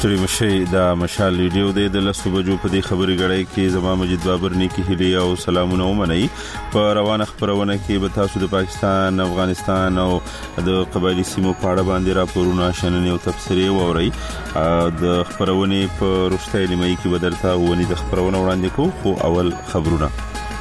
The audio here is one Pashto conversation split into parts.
ستړي مشي د مشال ریډیو د لسو بجو په دې خبري غړې کې زما مجید بابر نیکی هلي او سلامونه ومني په روانه خبرونه کې به تاسو د پاکستان افغانستان او د قبایلی سیمو په اړه باندې راپورونه شننې او تفسیرې ووري د خبرونه په رښتیا نیمه کې بدرته ونی د خبرونه وړاندې کوو خو اول خبرونه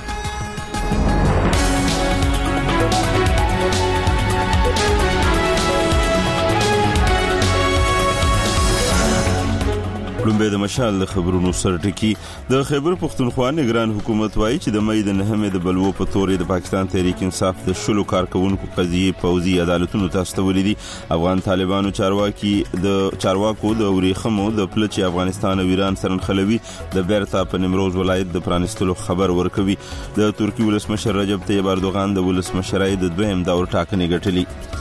لومبه د مشال د خبرونو سرټکی د خیبر پختونخوا نگران حکومت وایي چې د مې د نهمه د بلوو په تورې د پاکستان تحریک انصاف د شلو کارکونکو قضیه پوزي عدالتونو ته استولې دي افغان طالبانو چارواکو د وريخمو د پلچ افغانستان او ایران سره خلوي د بیرته په نیمروز ولایت د پرانستلو خبر ورکوي د ترکی ولسمشر رجب طیب اردوغان د ولسمشرۍ د دویم دور ټاکنې ګټلې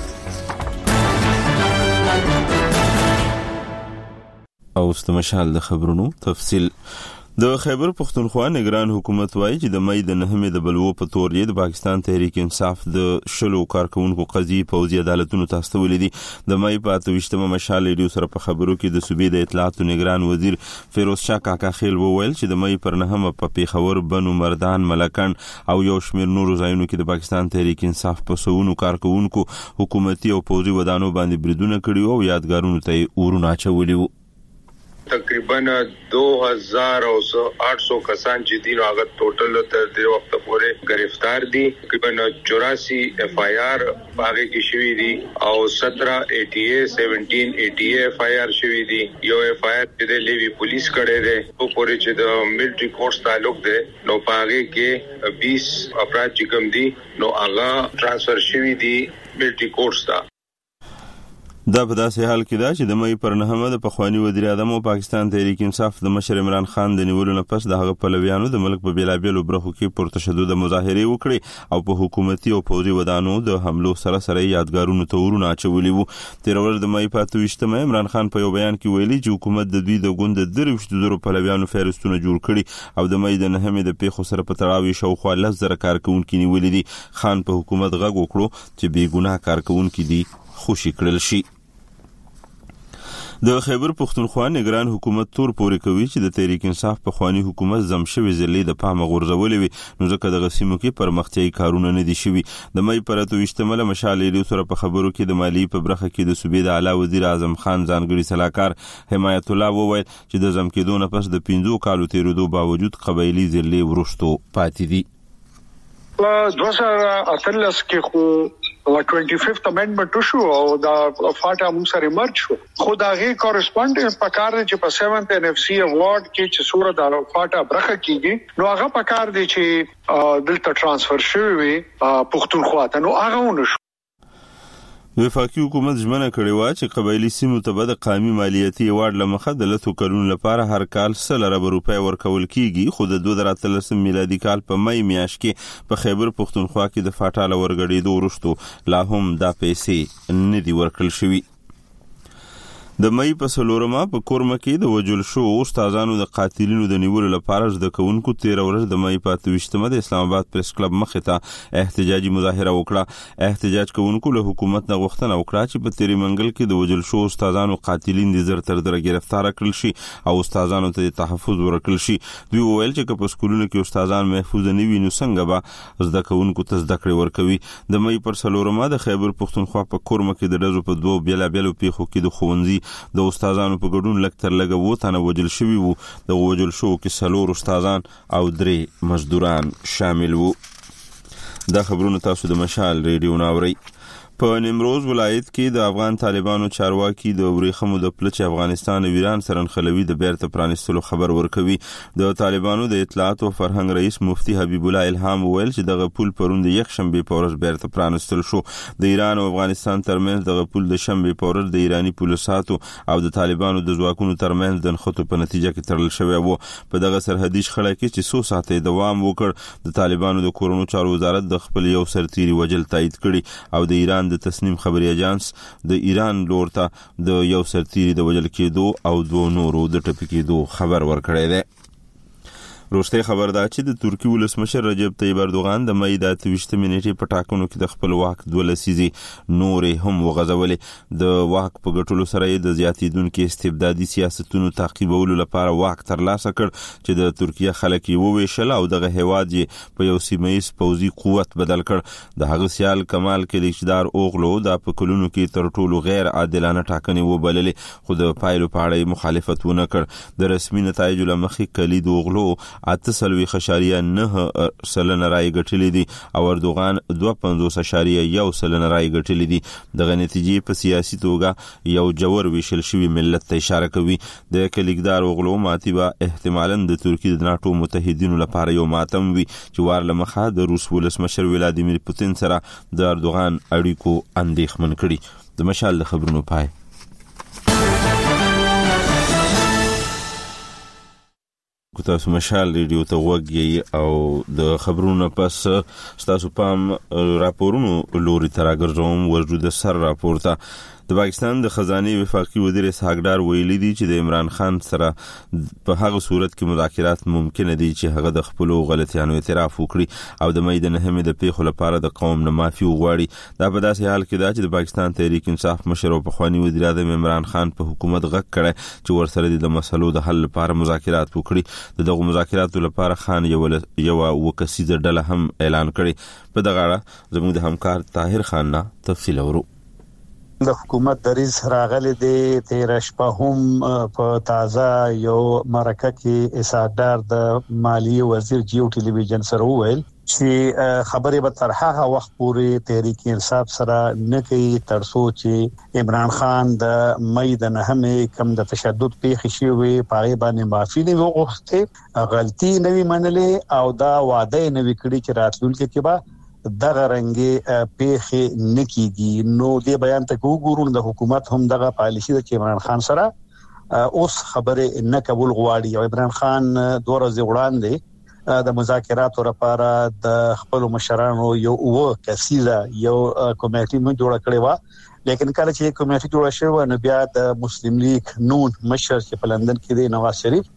او استمشال د خبرونو تفصیل د خیبر پختونخوا نگران حکومت وایي چې د مې د نهمه د بلوو په تور د پاکستان تحریک انصاف د شلو کارکونکو قضیه پوزي عدالتونو ته استولې دي د مې په 28مه مشال ریډیو سره په خبرو کې د صوبې د اطلاعات نگران وزیر فیروز شاه کاکا خیل وویل چې د مې پر نهمه په پیښور بنو مردان ملکن او یو شمیر نورو ځایونو کې د پاکستان تحریک انصاف په سونو کارکونکو حکومتي او پوزي ودانو باندې بریدونه کړي او یادګارونو ته ورونه چولي وو تقریبا 2800 کسان چې دي نو هغه ټوټل تر دې وخت پورې گرفتار دي تقریبا 84 اف آی آر باغې کې شوې دي او 17 ATA 17 ATA اف آی آر شوې دي یو اف آی آر د لیوی پولیس کړه ده او پورې چې د ملټری کورس تعلق ده نو باغې کې 20 افراد چې کوم دي نو هغه ترانسفر شوې دي ملټری کورس ته دا په داسې حال کې دا چې د مې پر نهمه د پخوانی وزیر اعظم او پاکستان تحریک انصاف د مشر عمران خان د نیولو نه پس د هغه پلویانو د ملک په بیلابیلو برخو کې پرتشدد مظاهره وکړي او په حکومتي او پوزي ودانو د حملو سره یادګارونو ته ورونه اچولي وو تیر ورځ د مې په 28مه عمران خان په یو بیان کې ویلي چې حکومت د دوی د ګوند د 300 پلویانو فهرستونه جوړ کړي او د مې د نهمه د پیښو سره په تړاو شاوخوا 10,000 کارکونکو نیولې دي خان په حکومت غږ وکړو چې بې ګناه کارکونکو دي خوشي کړل شي د خیبر پختونخوا نگران حکومت تور پورې کوي چې د تحریک انصاف په خواني حکومت زمشوي ضلع د پامه غورځولې وي نو ځکه د غسیمو کې پرمختیايي کارونه نه دي شوي د مې پر 28مه مشال ریډیو سره په خبرو کې د مالی په برخه کې د صوبې د اعلی وزیر اعظم خان ځانګړي صلاحکار حمایت الله وویل چې د زمکېدو نه پس د 15 کالو تیرېدو باوجود قبایلی ضلع ورشتو پاتې دي 2018 کې خو 25th amendment شو او دا فاټا موږ سره مرج شو خو دا غي کورسپونډنس پکار دی چې په 7th NFC اوارډ کې چې سوره دا فاټا برخه کیږي نو هغه پکار دی چې دلته ترانسفر شوی پختونخوا ته نو هغه ونه وفاقي حکومت ژمنه کړې و چې قبایلی سیمو ته به د قومي مالیاتي ایوارډ لمخه د لثو کلونو لپاره هر کال 100 روپۍ ورکول کیږي خو د 2013 میلادي کال په مې میاشت کې په خیبر پختونخوا کې د فاټاله ورګړېدو وروسته لا هم دا پیسې نه دي ورکړل شوي د مې په سلورمه په کورمه کې د وجل شو استادانو د قاتلینو د نیولو لپاره د کوونکو 13 ورځ د مې په 28مه د اسلام آباد پریس کلب مخه ته احتجاجي مظاهره وکړه احتجاج کوونکو له حکومت نه غوښتنه وکړه چې په تیری منګل کې د وجل شو استادانو قاتلین د زر تر در گرفتار کړل شي او استادانو ته تحفظ ورکړل شي دوی وویل چې په سکولونو کې استادان محفوظ نه وي نو څنګه به زده کوونکو ته زده کړې ورکوي د مې پر سلورمه د خیبر پختونخوا په کورمه کې د ډزو په دوه بیلابیلو پیښو کې د خوندزي د استادانو په ګډون لکتر لګه وو تنه وجل شوی وو د وجل شو کې سلور استادان او 3 مزدوران شامل وو دا خبرونه تاسو د مشال ریډیو ناوري په نیمروز ولایت کې د افغان طالبانو چارواکي د وريخمو د پلچ افغانستان او ایران سره خلوي د بیرته پرانستلو خبر ورکوي د طالبانو د اطلاعات او فرهنګ رئیس مفتی حبیب الله الهام ویل چې د غپول پروند یک شنبه پورز بیرته پرانستل شو د ایران او افغانستان ترمنځ د غپول د شنبه پورز د ایرانی پولیساتو او د طالبانو د ځواکونو ترمنځ د نخټو په نتیجه کې ترل شوی وو په دغه سرحدي شخړه کې چې 100 ساعته دوام وکړ د طالبانو د کورونو چارو وزارت د خپل یو سرتيري وجل تایید کړي او د ایران د تسنیم خبري اژانس د ایران لورته د یو سرتيري د وجل کېدو او 2 نورو د ټپي کېدو خبر ورکړی دی وروستۍ خبر دا چې د ترکیې ولسمشر رجب طیب اردوغان د مې د 28 نیټې په ټاکنو کې د خپل واک 2 لسیزې نورې هم وغځولې. د واک په ګټلو سره یې د زیاتېدونکو استبدادي سیاستونو تعقیبولو لپاره واک ترلاسه کړ چې د ترکیې خلک یې وویشل او دغه هیواد یې په یو سیمه‌ایز پوځي قوت بدل کړ. د هغه سیال کمال کلیچدار اوغلو د په کلونو کې تر ټولو غیر عادلانه ټاکنې وبللې، خو د پایلو په اړه مخالفت ونه کړ. د رسمي نتایجو لمخې کلید اوغلو 8.9% رای ګټلې دي او اردوغان 2.50% رای ګټلې دي. دغه نتیجې په سیاسي توګه یو جوړ ویشل شوی ملت ته اشاره کوي. د کلیګدار اوغلو ماتې به احتمالاً د ترکیې د ناتو متحدینو لپاره یو ماتم وي چې وار لمخه د روس ولسمشر ولادیمیر پوتین سره د اردوغان اړیکو اندېښمن کړي. د مشال د خبرونو پای. تاسو مشال ریډیو ته وګورئ او د خبرونو پس تاسو پام راپورونو لوري تراګرځوم. ورجو د سر راپورته د پاکستان د خزانه وفاقي وزیر اسحاق ډار ویلي دي چې د عمران خان سره په هغه صورت کې مذاکرات ممکن دي چې هغه د خپل غلطیانو اعتراف وکړي او د مې د نهمې د پیښو لپاره د قوم نه معافي وغواړي. دا په داسې حال کې ده چې د پاکستان تحریک انصاف مشر او پخوانی وزیر اعظم عمران خان په حکومت غږ کړی چې ورسره د مسلو د حل لپاره مذاکرات وکړي. دغه مذاکراتو لپاره خان یو وکسیزه ډله هم اعلان کړي. په دغه اړه زموږ د همکار طاهر خان نه تفصیل اورو. د حکومت دریز راغلي دي تیر شپه هم په تازه یو مرکه کې اسحاق ډار د مالیه وزیر جیو ټلویزیون سره وویل چې خبرې به تر هغه وخت پورې تحریک انصاف سره نه کوي تر څو چې عمران خان د مې د نهمې کم د تشدد پیښې شوی پاره باندې معافي نه وغوښتي، غلطي نه وی منلې او دا وعده نه وکړي چې راتلونکي کې به دغه رنګي پیښې نکېږي. نو دې بیان ته وګورئ د حکومت هم دغه پالیسي د عمران خان سره اوس خبره نه قبول غواړي او عمران خان 2 ورځې وړاندې د مذاکراتو لپاره د خپل مشرانو یو کسیزه یو کمیټه مو جوړ کړې و، لیکن کله چې کمیټه جوړه شوه نو بیا د مسلم لیگ نون مشر چې په لندن کې دی نواز شریف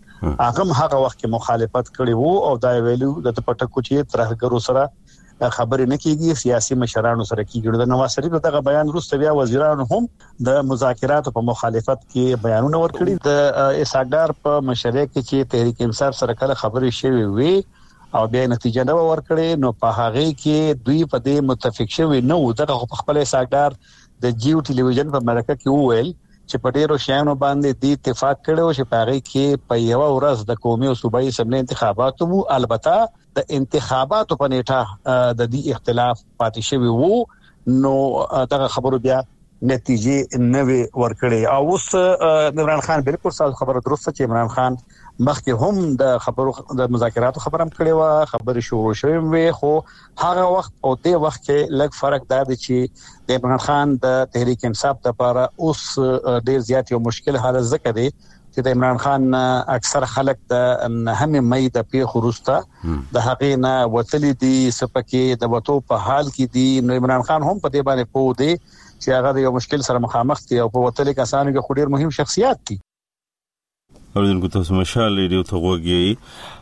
هغه وخت کې مخالفت کړی وو او دا ویلو د پټکو چې ترهګرو سره خبرې نه کیږي، سیاسي مشرانو سره کیږي. د نواز شریف دغه بیان وروسته بیا وزیرانو هم د مذاکراتو په مخالفت کې بیانونه ورکړي. د اسحاق ډار په مشرۍ کې چې تحریک انصاف سره کله خبرې شوي وي او بیا نتیجه نه ورکړي نو په هغه کې دوی په دې متفق شوي نه وو. دغه په خپل اسحاق ډار د جیو ټلویزیون په مرکه کې وویل چې په ډیرو شیانو باندې د اتفاق کړو چې په هغه کې په یو ورځ د قومي او صوبایي اسمبلی انتخاباتو مو البته د انتخاباتو په نیټه د دې اختلاف پاتې شوی وو. نو دغه خبرو بیا نتیجې نه ورکړي او اوس عمران خان بالکل صاحب خبره درسته چې عمران خان مخکې هم د خبرو د مذاکراتو خبرم کړي و، خبرې شروع شوې وي، خو هغه وخت او د وخت کې لږ فرق دا دی چې د عمران خان د تحریک انصاف لپاره اوس ډیر زیات یو مشکل حالت ذکر دی چې د عمران خان اکثر خلک د هم مې د پیښو وروسته د هغې نه وتلي دي، سپکه د وټو په حال کې دي. نو عمران خان هم په دې باندې پوه دی چې هغه د یو مشکل سره مخامخ دي او په وتلي کسانو کې خوري مهم شخصیت دي. اوردونکو تاسو مشال ریډیو ته وګورئ.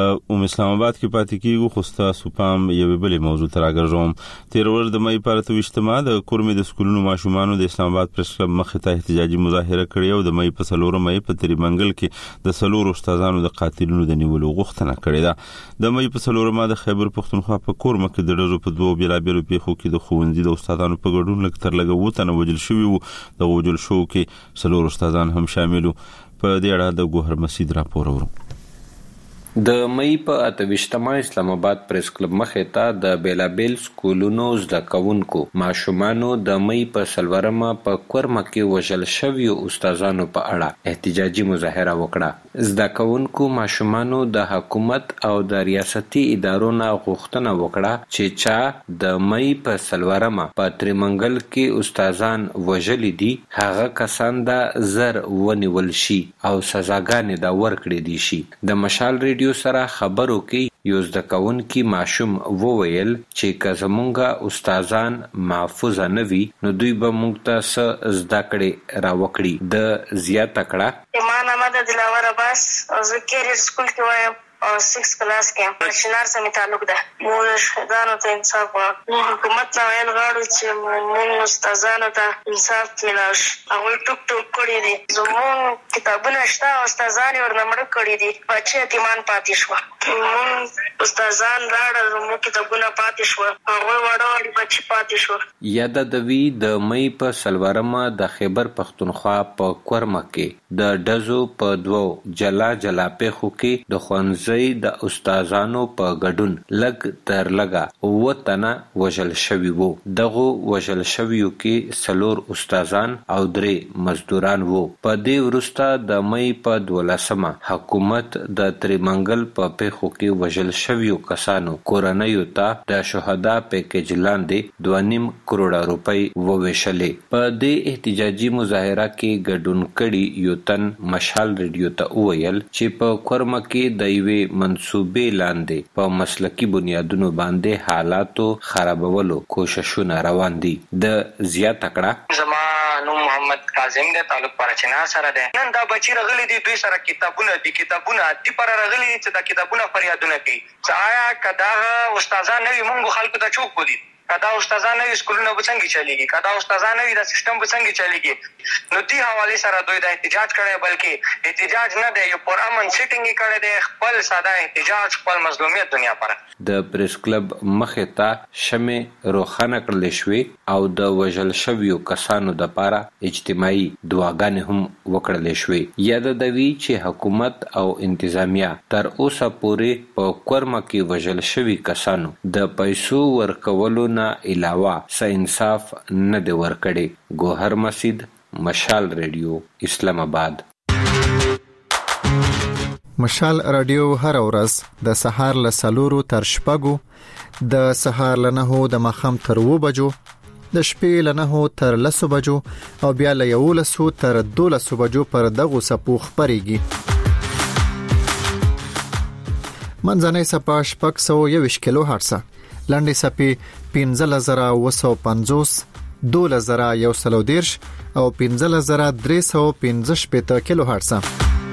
اسلام آباد کې پاتې کیږو خو تاسو پام یو بلې موضوع ته راګرځوم. تیر ورځ د مې پر 28 د کورمې د سکولونو ماشومانو د اسلام آباد پریس کلب مخې ته احتجاجي مظاهره کړې او د مې په 4 مې په تریمنګل کې د 4 استادانو د قاتلونو د نیولو غوښتنه کړې ده. د مې په 4 مې د خیبر پښتونخوا په کورمه کې د ډزو په 2 بیلابیلو پیښو کې د خوندې د استادانو په ګډون لږ تر لږه وته وجل شوی وو. د وجل شو کې 4 استادان هم شامل وو. په دې اړه د ګوهر مسعود راپور ورو. د مې په 28 اسلام آباد پریس کلب مخې ته د بیلابیل سکولونو زده کوونکو ماشومانو د مې په 4 په کورمه کې وژل شویو استادانو په اړه احتجاجي مظاهره وکړه. زده کوونکو ماشومانو د حکومت او د ریاستي ادارو نه غوښتنه وکړه چې چا د مې په 4 په تریمنګل کې استادان وژلي دي هغه کسان د زر ونیول شي او سزاګانې دا ورکړي دي شي. د مشال ریډیو سره خبرو کې یو زده کوونکی ماشوم وویل چې که زمونږ استادان محفوظ نه وي نو دوی به موږ ته زده کړې راوکړي. د زیاته کړه ما نامه د دلاور عباس او زه کیریر سکول کې وایم 6 کلاس کې شینار سمې تعلق ده. موږ شهدانو ته انصاف غواړو. حکومت نه ویل غواړو چې موږ استادانو ته انصاف ملاو شي. هغوی ټوک ټوک کړي دي. زموږ کتابونه شته او استادان یې ورنه مړه کړي دي. بچي یتیمان پاتې شوه. موږ استادان راړل، زموږ کتابونه پاتې شوه. هغوی واړه واړه بچي پاتې شوه. یاده دوی د مې په سلورمه د خیبر پښتونخوا په کورمه کې د ډزو په 2 جلا پیښو کې د ښوونځي د استادانو په ګډون لږ تر لږه 9 تنه وژل شوي وو. دغو وژل شویو کې 4 استادان او 3 مزدوران وو. په دې وروسته د مې په 12مه حکومت د تریمنګل په پیښو کې وژل شویو کسانو کورنیو ته د شهدا پیکیج لاندې 2.5 کروڑه روپۍ وویشلې. په دې احتجاجي مظاهره کې ګډون کړي یو تن مشال ریډیو ته وویل چې په کورمه کې د یوې منصوبې لاندې په مسلکي بنیادونو باندې حالاتو خرابولو کوششونه روان دي. د زیاته کړه زما نوم محمد کاظم دی، تعلق پرچنا سره دی. نن دا بچی رغلی دي، دوی سره کتابونه دي پر رغلی چې دا کتابونه فریادونه کوي. آیا کدا استادان نوی مونږ خلکو ته چوک ودی، کدا استادان نوی سکولونه به څنګه چلیږي، کدا استادان نوی دا سیستم به څنګه چلیږي. نو دې حواله سره دوی دا احتجاج کړي، بلکې احتجاج نه دی، یو پر امن سیټینګ کړي دی، خپل ساده احتجاج، خپل مظلومیت دنیا پر. د پریس کلب مخې ته شمع روښانه کړل شوې او د وژل شویو کسانو د پاره اجتماعي دعاګانې هم وکړل شوې. یاد دوی چې حکومت او انتظامیه تر اوسه پورې په کورمه کې وژل شوي کسانو د پیسو ورکولو نه علاوه څه انصاف نه دی ورکړی. ګوهر مسید، مشال ریډیو، اسلام آباد. مشال رادیو هر ورځ د سهار له 4 تر 6، د سهار له 9 د ماښام تر 2 بجو، د شپې له 9 تر 10 بجو او بیا له 11 تر 12 بجو پر دغه سپو خبريږي. منځنۍ سپا 621 کیلو هرتز، لاندې سپي 15950، 2130 او 15315 کیلو هرتز.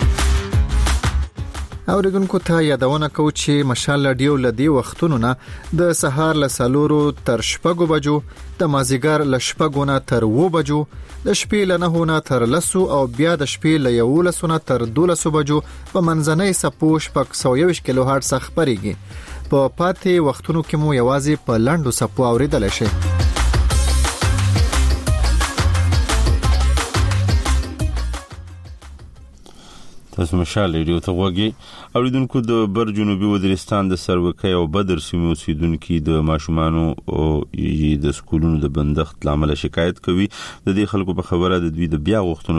اوریدونکو ته یادونه کوم چې مشال رادیو لدی وختونو نه د سهار له 4 تر 6 بجو، د مازیګر له 6 نه تر 2 بجو، د شپې له 9 نه تر 10 او بیا د شپې له 11 نه تر 12 بجو په منځنۍ سپو 621 کیلو هرتز خبريږي. په پاتې وختونو کې مو یوازې په لاندو سپو اوریدل شي. تاسو مشال ریډیو ته غوږی اوریدونکو. د بر جنوبي وزیرستان د سروکۍ او بدر سیمو اوسیدونکو د ماشومانو او د سکولونو د بندښت لامل شکایت کوي. د دې خلکو په خبره د دوی د بیا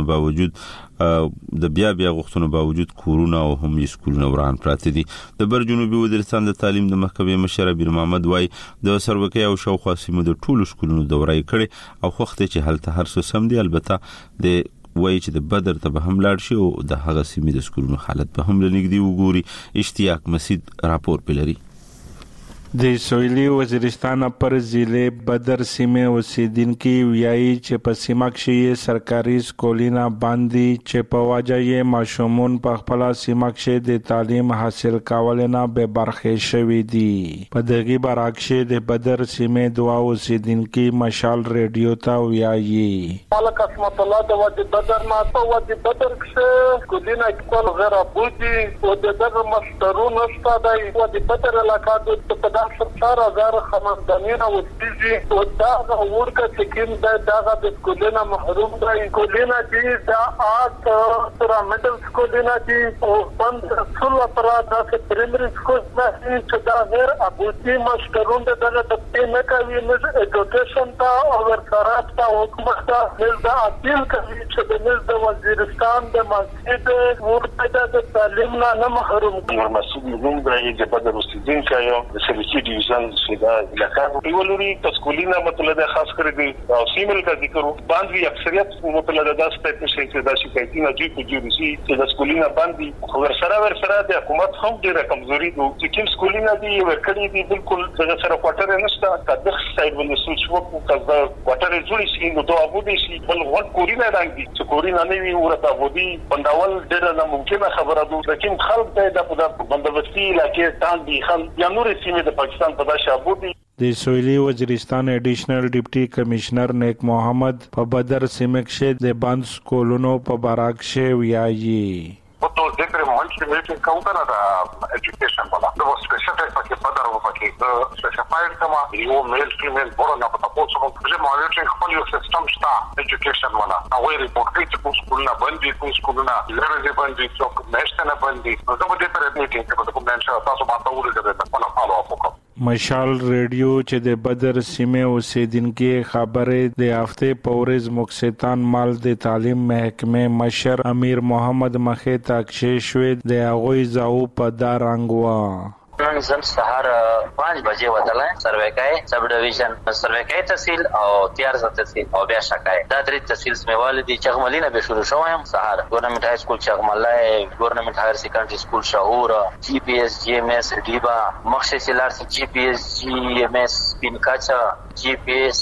غوښتنو باوجود کورونا او هم سکولونه وران پراته دي. د بر جنوبي وزیرستان د تعلیم د محکمې مشر بیر محمد وای د سروکۍ او شاوخوا سیمو د ټولو سکولونو دورای کړي او خوخته چې هلته هر څه سم دي. البته د وای چې د بدر ته به هم لاړ شي او د هغه سیمې د سکولونو حالت به هم لنګدي وګوري. اشتیاق مسید راپور پلري. د سویلی وزیرستان پر ضلع بدر سیمه اوسیدونکو ویایي چې په سیمه کې سرکاري سکولونه باندې چې په واجه ماشومان په خپل سیمه کې د تعلیم حاصل کول نه به برخه شوي دي. په دغه برعکس د بدر سیمه دوا اوسیدونکو مشال ریډیو ته ویایي مالک اسمت الله د وادي بدر نه په وادي بدر کې سکولونه کول غیر ابودي او دغه مسترون استادای وادي بدر علاقه د سرکار هزار خاندانونه وسیږي او دا ورکه چې کوم دا د سکولونو محروم دي. سکولونه دي دا آرټ سره میډل سکولونه دي او بند ټول افراد د پرایمري سکولونه چې دا غیر ابودي مشترون دغه د نه کوي نه ایجوکیشن ته او ورکارات ته حکومت ته د اپیل کوي چې د وزیرستان د مسجد ورته د تعلیم نه محروم دي. مسجد موږ د بدر اوسیدونکو یو د ډیویژن سیدا علاقې ولوري تسکولینا مطلب خاص کر دي او سیمل کا ذکر باندې اکثریت مطلب د 10% چې د شکایتونه جوړ کیږي چې د سکولینا باندې خبر سره ورسره د حکومت هم ډیره کمزوري دي چې کوم سکولونه دي ورکړي دي بالکل دغه سره کوټر نشته کله سایډ باندې سوچ وکړو کله کوټر جوړ شي نو دوه ابو دي شي بل وړ کورینه راځي چې کورینه نه وي ورته ودی بندول ډیره نه ممکنه خبره ده لیکن خلک ته د بندوبستي علاقې تان دي خلک یا نور سیمه د پاکستان په داشه ابو دي د سویلي وزیرستان ایډیشنل ډیپټي کمشنر نیک محمد په بدر سیمکشه د باند سکولونو په باراکشه ویایي تو ذکر منشي میټینګ کوم کنه دا ایجوکیشن ولا نو سپیسیفیک پکې بدر و پکې سپیسیفاید کما یو میل فیمیل ورنه په تاسو کوم چې مونیټرینګ خپل یو سیستم شته ایجوکیشن ولا او ریپورټ کوي چې کوم سکولونه باندې کوم سکولونه لري باندې څوک نشته نه باندې نو زه به دې پر میټینګ کې کوم نن شاو تاسو ماته ورته په فالو اپ وکړم مشال ریډیو چې د بدر سیمه اوسیدونکو خبره د هفته پورز مکستان مال د تعلیم محکمه مشر امیر محمد مخه تاکشه شوی د هغوی زاو په دارنګوا نن سهار 5 بجې ودلای سرویکای سب ډیویژن سرویکای تحصیل او تیار تحصیل او بیا شکای دا درې تحصیل سموال دي چغملینه به شروع شوم سهار ګورنمنت های سکول چغملای ګورنمنت هایر سیکنډری سکول شهور جی پی ایس جی ام ایس ډیبا مخصص لار جی پی ایس جی ام ایس پینکاچا جی پی ایس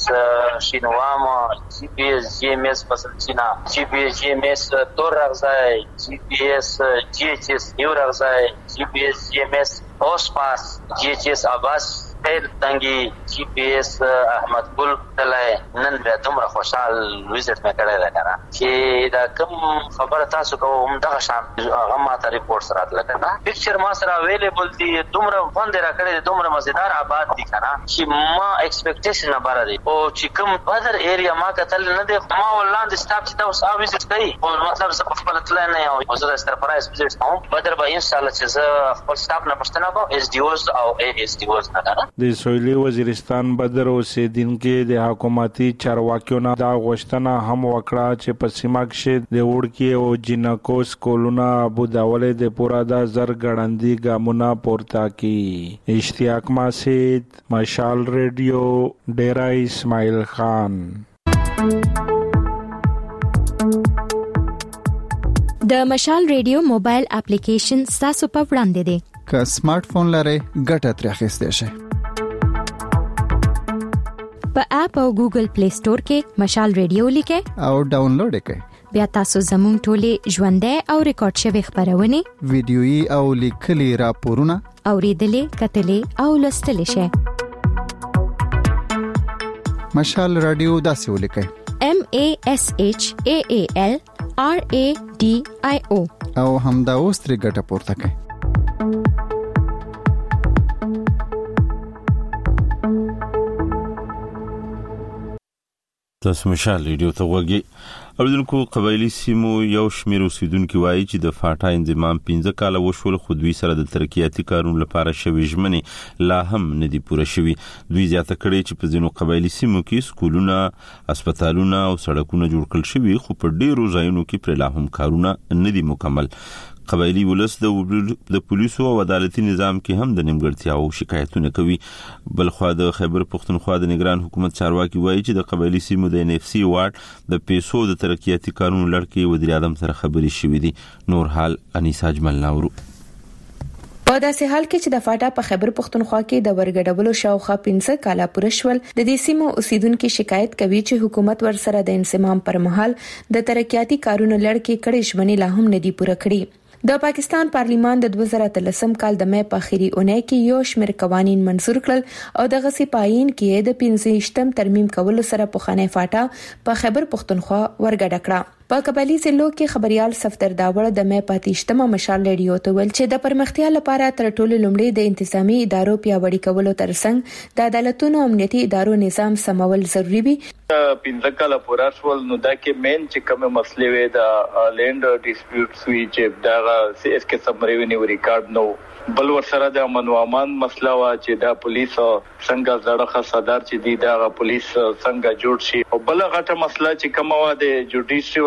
شینواما جی پی ایس جی ام ایس پسنچینا جی پی ایس جی ام ایس تور راځي جی پی ایس جی ایچ ایس یو راځي جی پی ایس جی ام ایس اوسپاس جی ایچ ایس عباس خیر تنګي جی پی ایس احمد ګل تلای نن بیا دومره خوشحال وزټ مې کړی دا کنه چې دا کوم خبره تاسو کوم دغه شان هغه ماته ریپورت سره راغله پکچر ما سره اویلیبل دي دومره باندې راکړی دومره مزیدار آباد دي کنه چې ما ایکسپیکټیشن نه بار دي او چې کوم بدر ایریا ما کتل نه دي ما ولاند سټاپ چې تاسو او وزټ کوي او مطلب څه په خپل تل نه او زه سرپرایز وزټ کوم بدر به ان شاء الله چې زه خپل سټاپ نه پښتنه کوم اس ډي اوز او ای اس ډي اوز نه د سویلي وزیرستان بدر اوسیدونکو د حکومتي چارواکیو نه دا غوښتنه هم وکړه چې په سیمه کې د وړکی او جنکو سکولونه ابو داوله د پورا د زر غړندې ګامونه پورته کی اشتیاق ماسید مشال ریډیو ډیرا اسماعیل خان د مشال ریډیو موبایل اپلیکیشن تاسو په وړاندې دی که سمارټ فون لرئ ګټه ترې اخیستئ شئ په اپ او ګوګل پلی سٹور کې مشال ریډیو لیکئ او ډاونلوډ کړئ بیا تاسو زموږ ټولې ژوندۍ او ریکارډ شوی خبرونه ویډیويي او لیکلي راپورونه اوریدلې کتلې او لوستلې شئ مشال رادیو داسې ولیکئ MASHAALRADIO او همدا اوس ترې ګټه پورته کړئ تاسو مشال ریډیو ته وګورئ اوریدونکو قبایلی سیمو یو شمیر اوسیدونکو وایي چې د فاټا انضمام 15 کال وشول خو دوی سره د ترقیاتي کارونو لپاره شوي ژمنې لا هم نه دي پوره شوي دوی زیاته کړي چې په ځینو قبایلی سیمو کې سکولونه هسپتالونه او سړکونه جوړ کړل شوي خو په ډیرو ځایونو کې پر لا هم کارونه نه دي مکمل قبایلی ولس د پولیسو او عدالتي نظام کې هم د نیمګړتیاو شکایتونه کوي بلخوا د خیبر پختونخوا د نگران حکومت چارواکي وایي چې د قبایلی سیمو د ان اف سی وارد د پیسو د ترقیاتي کارونو لړ وزیر اعظم سره خبرې شوې دي نور حال انیسا اجمل ناورو په داسې حال کې چې د فاټا په خیبر پختونخوا کې د ورګډولو شاوخوا 15 کاله پوره شول د دې سیمو اوسیدونکو شکایت کوي چې حکومت ورسره د انضمام پر مهال د ترقیاتي کارونو لړ کې کړي ژمنې لا هم نه دي پوره کړې د پاکستان پارلیمان د 2013 کال د مې په اخیری اونۍ کې یو شمېر قوانين منزور کړل او د غسی پاین کې د 15م ترمیم کولو سره په خانه فاټا په خیبر پختونخوا ورګډ کړه په قبایلی ضلعو کې خبريال صفدر داوړ د مې پاتېشتمه مشال ریډیو ته ویل چې د پرمختیا لپاره تر ټولو لومړی د انتظامی ادارو پیاوړی کولو ترڅنګ د عدالتونو امنیتي ادارو نظام سمول ضروری وي 15 کاله پورا شول نو دا کې مین چې کومه مسلې وي د لینډ ډیسپیوټس وی چې دا اس کې سم ریونیو ریکارډ نو بل ورسره د امن او امان مسله وا چې دا پولیس څنګه زړه خصدار چې دی دا پولیس څنګه جوړ شي او بل غټه مسله چې کومه وا د جوډیشي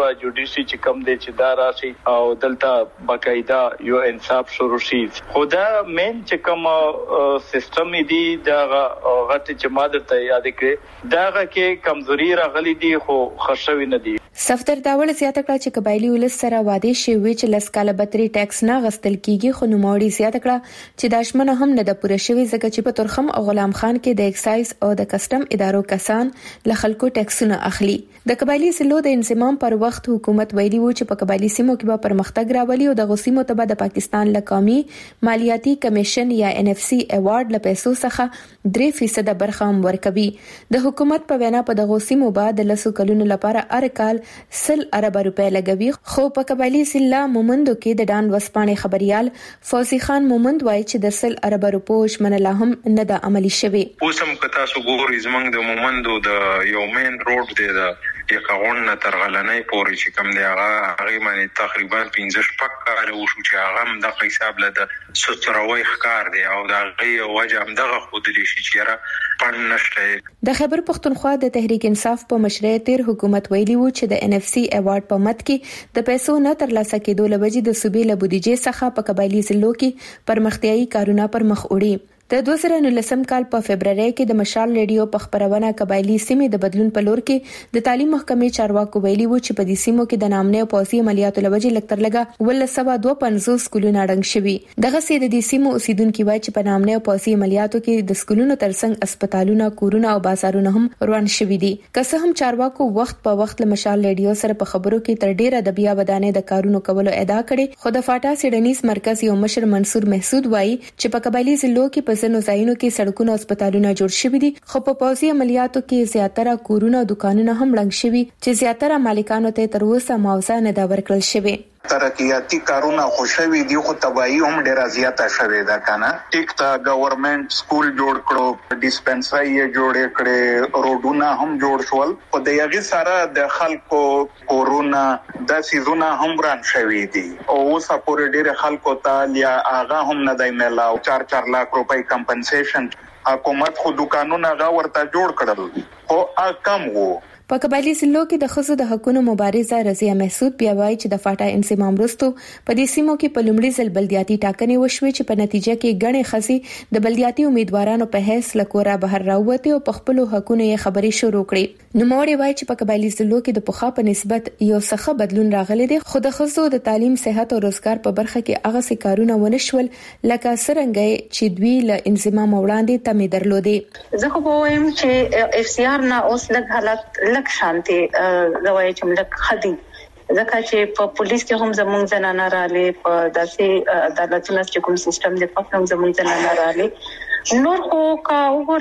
به جوډیشي چې کم دی چې دا راشي او دلته باقاعده یو انصاف شروع شي. خدا مین چې کوم سیستم دی دا غټ چې ماده ته یاد کړي دا کې کمزوري راغلي دي خو خښوي نه دي. صفدر داول زیاته کړه چې قبایلی ولس سره واده شوی چې لسکاله بتري ټیکس نه غستل کیږي خو نوموړي زیاته کړه چې داشمنه هم نه د پوره شوی ځکه چې په ترخم او غلام خان کې د ایکسایز او د کسٹم ادارو کسان له خلکو ټیکسونه اخلي. د قبایلی سلو د انضمام پر وخت حکومت ویلي و چې په قبایلی سیمو کې به پرمختګ راولي او د غوسیمو ته به د پاکستان لقومي مالیاتي کمیشن یا NFC ایوارډ له پیسو څخه 3% برخه هم ورکوي. د حکومت په وینا په د غوسیمو بعد د لسو کلونو لپاره ارکال 100 ارب روپے لګوي خو په قبایلی سلا مومندو کې د ډان وسپانې خبريال فوزي خان مومند وایي چې د 100 ارب روپو شمن لا هم نه د عملی شوی. اوسم کتا سو ګوري زمنګ د مومندو د یو مین روډ دی د یکاون تر غلنۍ پورې چې کوم دی هغه باندې تقریبا 15 کال وشو چې هغه د حساب له د ستروي ښکار دی او د غي وجه هم دغه خودلی شي چې را پن نشته. د خیبر پختونخوا د تحریک انصاف په مشرۍ تیر حکومت ویلي و چې د NFC ایوارډ په مت کې د پیسو نه ترلاسه کېدو لوجې د صوبې له بودیجې څخه په قبایلی ضلعو کې پرمختیايي کارونه پر مخ وړي. د 2019 کال په فبرवरी کې د مشال ریډیو په خبرونه قبایلی سیمې د بدلون په لور کې د تعلیم محکمې چارواکو ویلي و چې په دې سیمو کې د نامنه او پوسي عملیاتو لوجې لکتر لګا ول 152 سکولونه ډنګ شوي. دغه سي د دې سیمو اوسیدونکو وایي چې په نامنه او پوسي عملیاتو کې د سکولونو ترڅنګ هسپتالونه کورونه او بازارونه هم روان شوي دي. که څه هم چارواکو وخت په وخت له مشال ریډیو سره په خبرو کې تر ډیره د بیا ودانې د کارونو کولو ادعا کړې خو د فاټا سیډنیز مرکز یو مشر منصور محسود وایي چې په قبایلی ضلعو کې په ځینو ځایونو کې سړکونه او هسپتالونه جوړ شوي دي خو په پوځي عملیاتو کې زیاتره کورونه او دکانونه هم ړنګ شوي چې زیاتره مالکانو ته تر اوسه معاوضه نه دا ورکړل شوی. ترقیاتی کارونه خوشوي دي خو تباہی هم ډیره زیاته شوه دا کنه. ټیک تا گورنمنت سکول جوړ کړو ډیسپنسری یې جوړ کړي روډونه هم جوړ شول او د یغي سره د خلکو کورونا د سيزونه هم ران شوي دي او اوس په ډیره خلکو ته یا اغه هم نه دی ملاو 4 लाख روپۍ کمپنسیشن حکومت خو دکانونه غا ورته جوړ کړل او کم وو. په قبایلی ضلعو کې د ښځو د حقوقو مبارزه رضیه محسود بیا وایي چې د فاټا انضمام وروسته په دې سیمو کې په لومړي ځل بلدیاتي ټاکنې وشوې چې په نتیجه کې ګڼې ښځې د بلدیاتي امیدوارانو په حیث له کوره بهر راووتې او په خپلو حقوقو یې خبرې شروع کړې. نوموړي وایي چې په قبایلی ضلعو کې د پخوا په نسبت یو څه بدلون راغلی دی خو د ښځو د تعلیم صحت او روزګار په برخه کې هغه څه کارونه ونه شول لکه څرنګه چې دوی له انضمام وړاندې تمې درلودې. زه خو وایم چې FCR نه اوس لږ حالت لک شانتي غواړي چې موږ خدي ځکه چې په پولیس کې هم زموږ زنانه رالې په داسې عدالتونو چې کوم سیستم دی په کوم زموږ زنانه رالې نور خو کا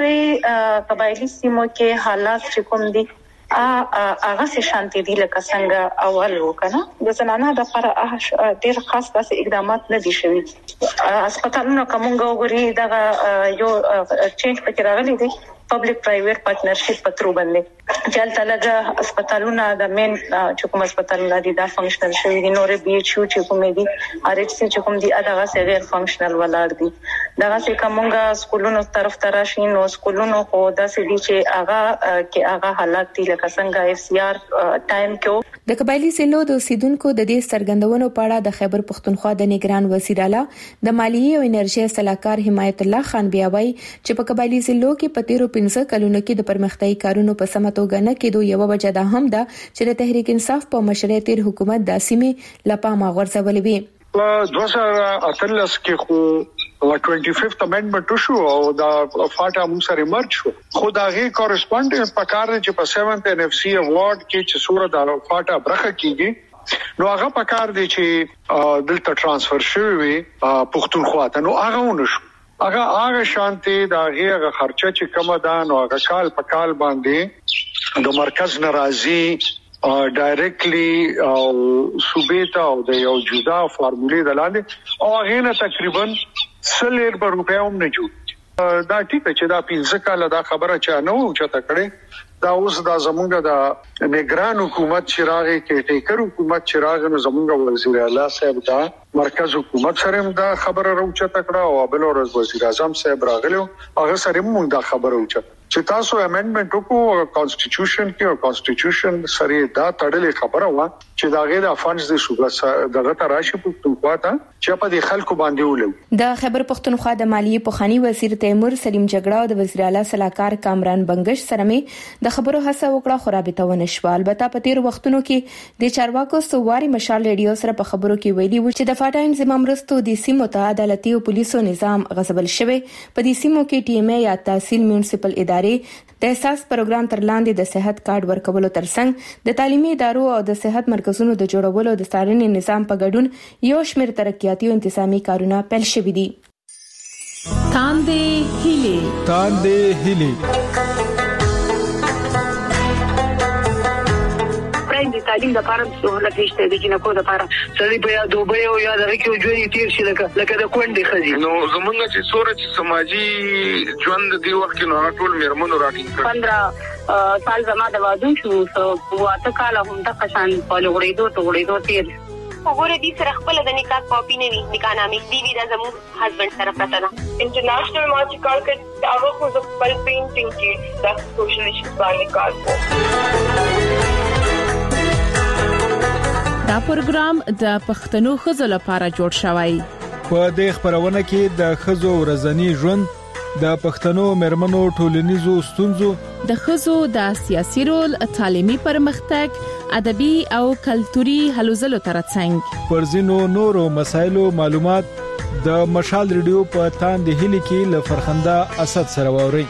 وګوري قبایلی سیمو کې حالات چې کوم دي هغه سي شانتي دي لکه څنګه اول وکنه د زنانه د لپاره ډېر خاص داسې اقدامات نه دي شوي. هسپتالونو کومه وګوري دا یو چینج پکې راغلي دي پبلک پرایویټ پارټنرشپ په تر باندې چلته لګه هسپتالونه د مین چې کوم هسپتالونه دي دا فنکشنل شوي دي نور BHU چې کوم دي RH چې کوم دي هغه سه غیر فنکشنل ولاړ دي. دغه څه کومه سکولونو طرف تراشي نو سکولونو خو داسې دي چې هغه حالات دي لکه څنګه FCR ټایم کې د قبایلی ضلعو د اوسیدونکو د دې سرګندونو په اړه د خیبر پختونخوا د نگران وزیر اعلی د مالیې او انرژي صلاحکار حمایت الله خان بیا وایي چې په قبایلی ضلعو کې په 15 کلونو کې د پرمختیايي کارونو په سمه توګه نه کېدو یو وجه ده هم ده چې د تحریک انصاف په مشرۍ تیر حکومت د سیمې لپاره غورځولې وي. 2018 کې خو 25th amendment شو او دا فاټا موږ سره مرج شو خو دا غي کورسپونډنټ په کار چې په 7th NFC ایوارډ کې چې صورت د فاټا برخه کیږي نو هغه په کار دی چې دلته ترانسفر شوی پختونخوا ته نو هغه ونشو هغه شانتي دا هغه خرچه چې کومه ده نو هغه کال په کال باندې د مرکز ناراضي ډایرکټلی او صوبې ته او د یو جدا فارمولې د لاندې او هغه نه تقریبا 100 روپیا هم نه جوړ دا ټیک چې دا 15 کال دا خبره چا نه و چې تا کړې دا اوس دا زمونږ د نگران حکومت چراغ کې ټیکر حکومت چراغ نو زمونږ وزیر اعلی صاحب دا مرکز حکومت سره دا خبره راوچته کړه او بل ورځ وزیر اعظم صاحب راغلو هغه سره موږ دا خبره راوچته چې تاسو امندمنت وکړو کانسټیټیوشن کې او کانسټیټیوشن سره دا تړلې خبره و چې دا غیر افغانز د صوبه دغه تراشي پښتونخوا ته چې په دې خلکو باندې ولو. د خیبر پښتونخوا د مالیې پوخانی وزیر تیمور سلیم جګړه او د وزیر اعلی صلاحکار کامران بنگش سره مې د خبرو هڅه وکړه خو رابطه ونه شوه. البته په تیر وختونو کې د چارواکو سوواري مشال ریډیو سره په خبرو کې ویلي و چې د فاټا انضمام وروسته د سیمو ته عدالتي او پولیسو نظام غصبل شوی. په دې سیمو کې ټي ام ای یا تحصیل میونسپل ادارې د احساس پروګرام تر لاندې د صحت کارت ورکولو ترڅنګ د تعلیمي ادارو او د صحت مرکزونو د جوړولو د څارنې نظام په ګډون یو شمېر ترقیاتي او انتظامی کارونه پیل شوي دي. تاندې هیلي د تعلیم د پاره سہولت نشته د جنکو د پاره سړي په یاد وبې او یاد راکې او جوړې تیر شي لکه د کونډې خزي نو زمونږ چې سورج سماجی ژوند دی وخت نو ټول میرمنو راټینګ 15 سال زما د وادو شو واته کال هم د قشان په لوړېدو تیر وګوره دې سره خپل د نکاح کاپی نه وي نکاح نامې دی دا زموږ هسبند سره پته ده. انټرنیشنل مارچ کار کې هغه خو د خپل پینټینګ کې د سوشل ایشوز باندې کار کوي. دا پروګرام د پښتنو ښځو لپاره جوړ شوی. په دې خبرونه کې د ښځو ورځنی ژوند، د پښتنو مېرمنو ټولنیزو ستونزو، د ښځو د سیاسي رول، تعلیمي پرمختګ، ادبي او کلتوري هلو ځلو ترڅنګ پر ځینو نورو مسایلو معلومات د مشال ریډیو په تاندې هیلي کې له فرخنده اسد سره ووري.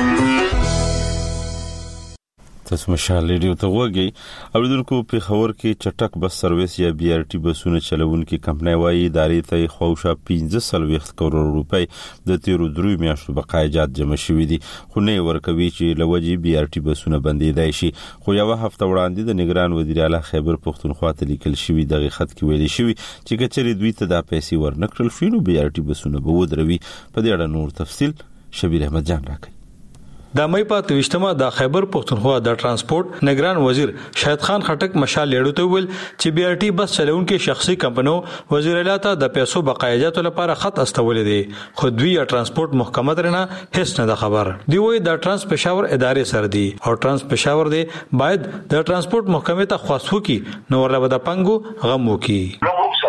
تاسو مشال ریډیو ته وګورئ. اوریدونکو په خبر کې چټک بس سرویس یا بي ار ټي بسونه چلوونکي کمپنۍ وايي ادارې ته خوښه 15 کروڑ روپۍ د تیرو درې میاشتو بقایجات جمع شوې دي خو نه ورکوي چې لوجي بي ار ټي بسونه بندیدای شي. خو یو هفته وړاندې د نگران وزیر اعلی خیبر پښتونخوا ته لیکل شوی دغه خط کې ویلي شوی چې کچري دوی ته د پیسې ورنکړل شي نو بي ار ټي بسونه به ودروي. په دې اړه نور تفصيل شبیر احمد جان راکړي. د مې په 23مه د خیبر پښتونخوا د ترانسپورت نگران وزیر شاهد خان خټک مشال لیډو ته ویل چې بي ار ټي بس چلونکو شخصي کمپنیو وزیر اعلی ته د پیسو بقایجات لپاره خط استولې دي خو دوی ترانسپورت محکمه درنه هیڅ نه خبر دی. وایي د ترانس پېښور ادارې سره دي او ترانس پېښور دی باید د ترانسپورت محکمې ته خواست وکړي نو ورله د پنګو غم وکړي.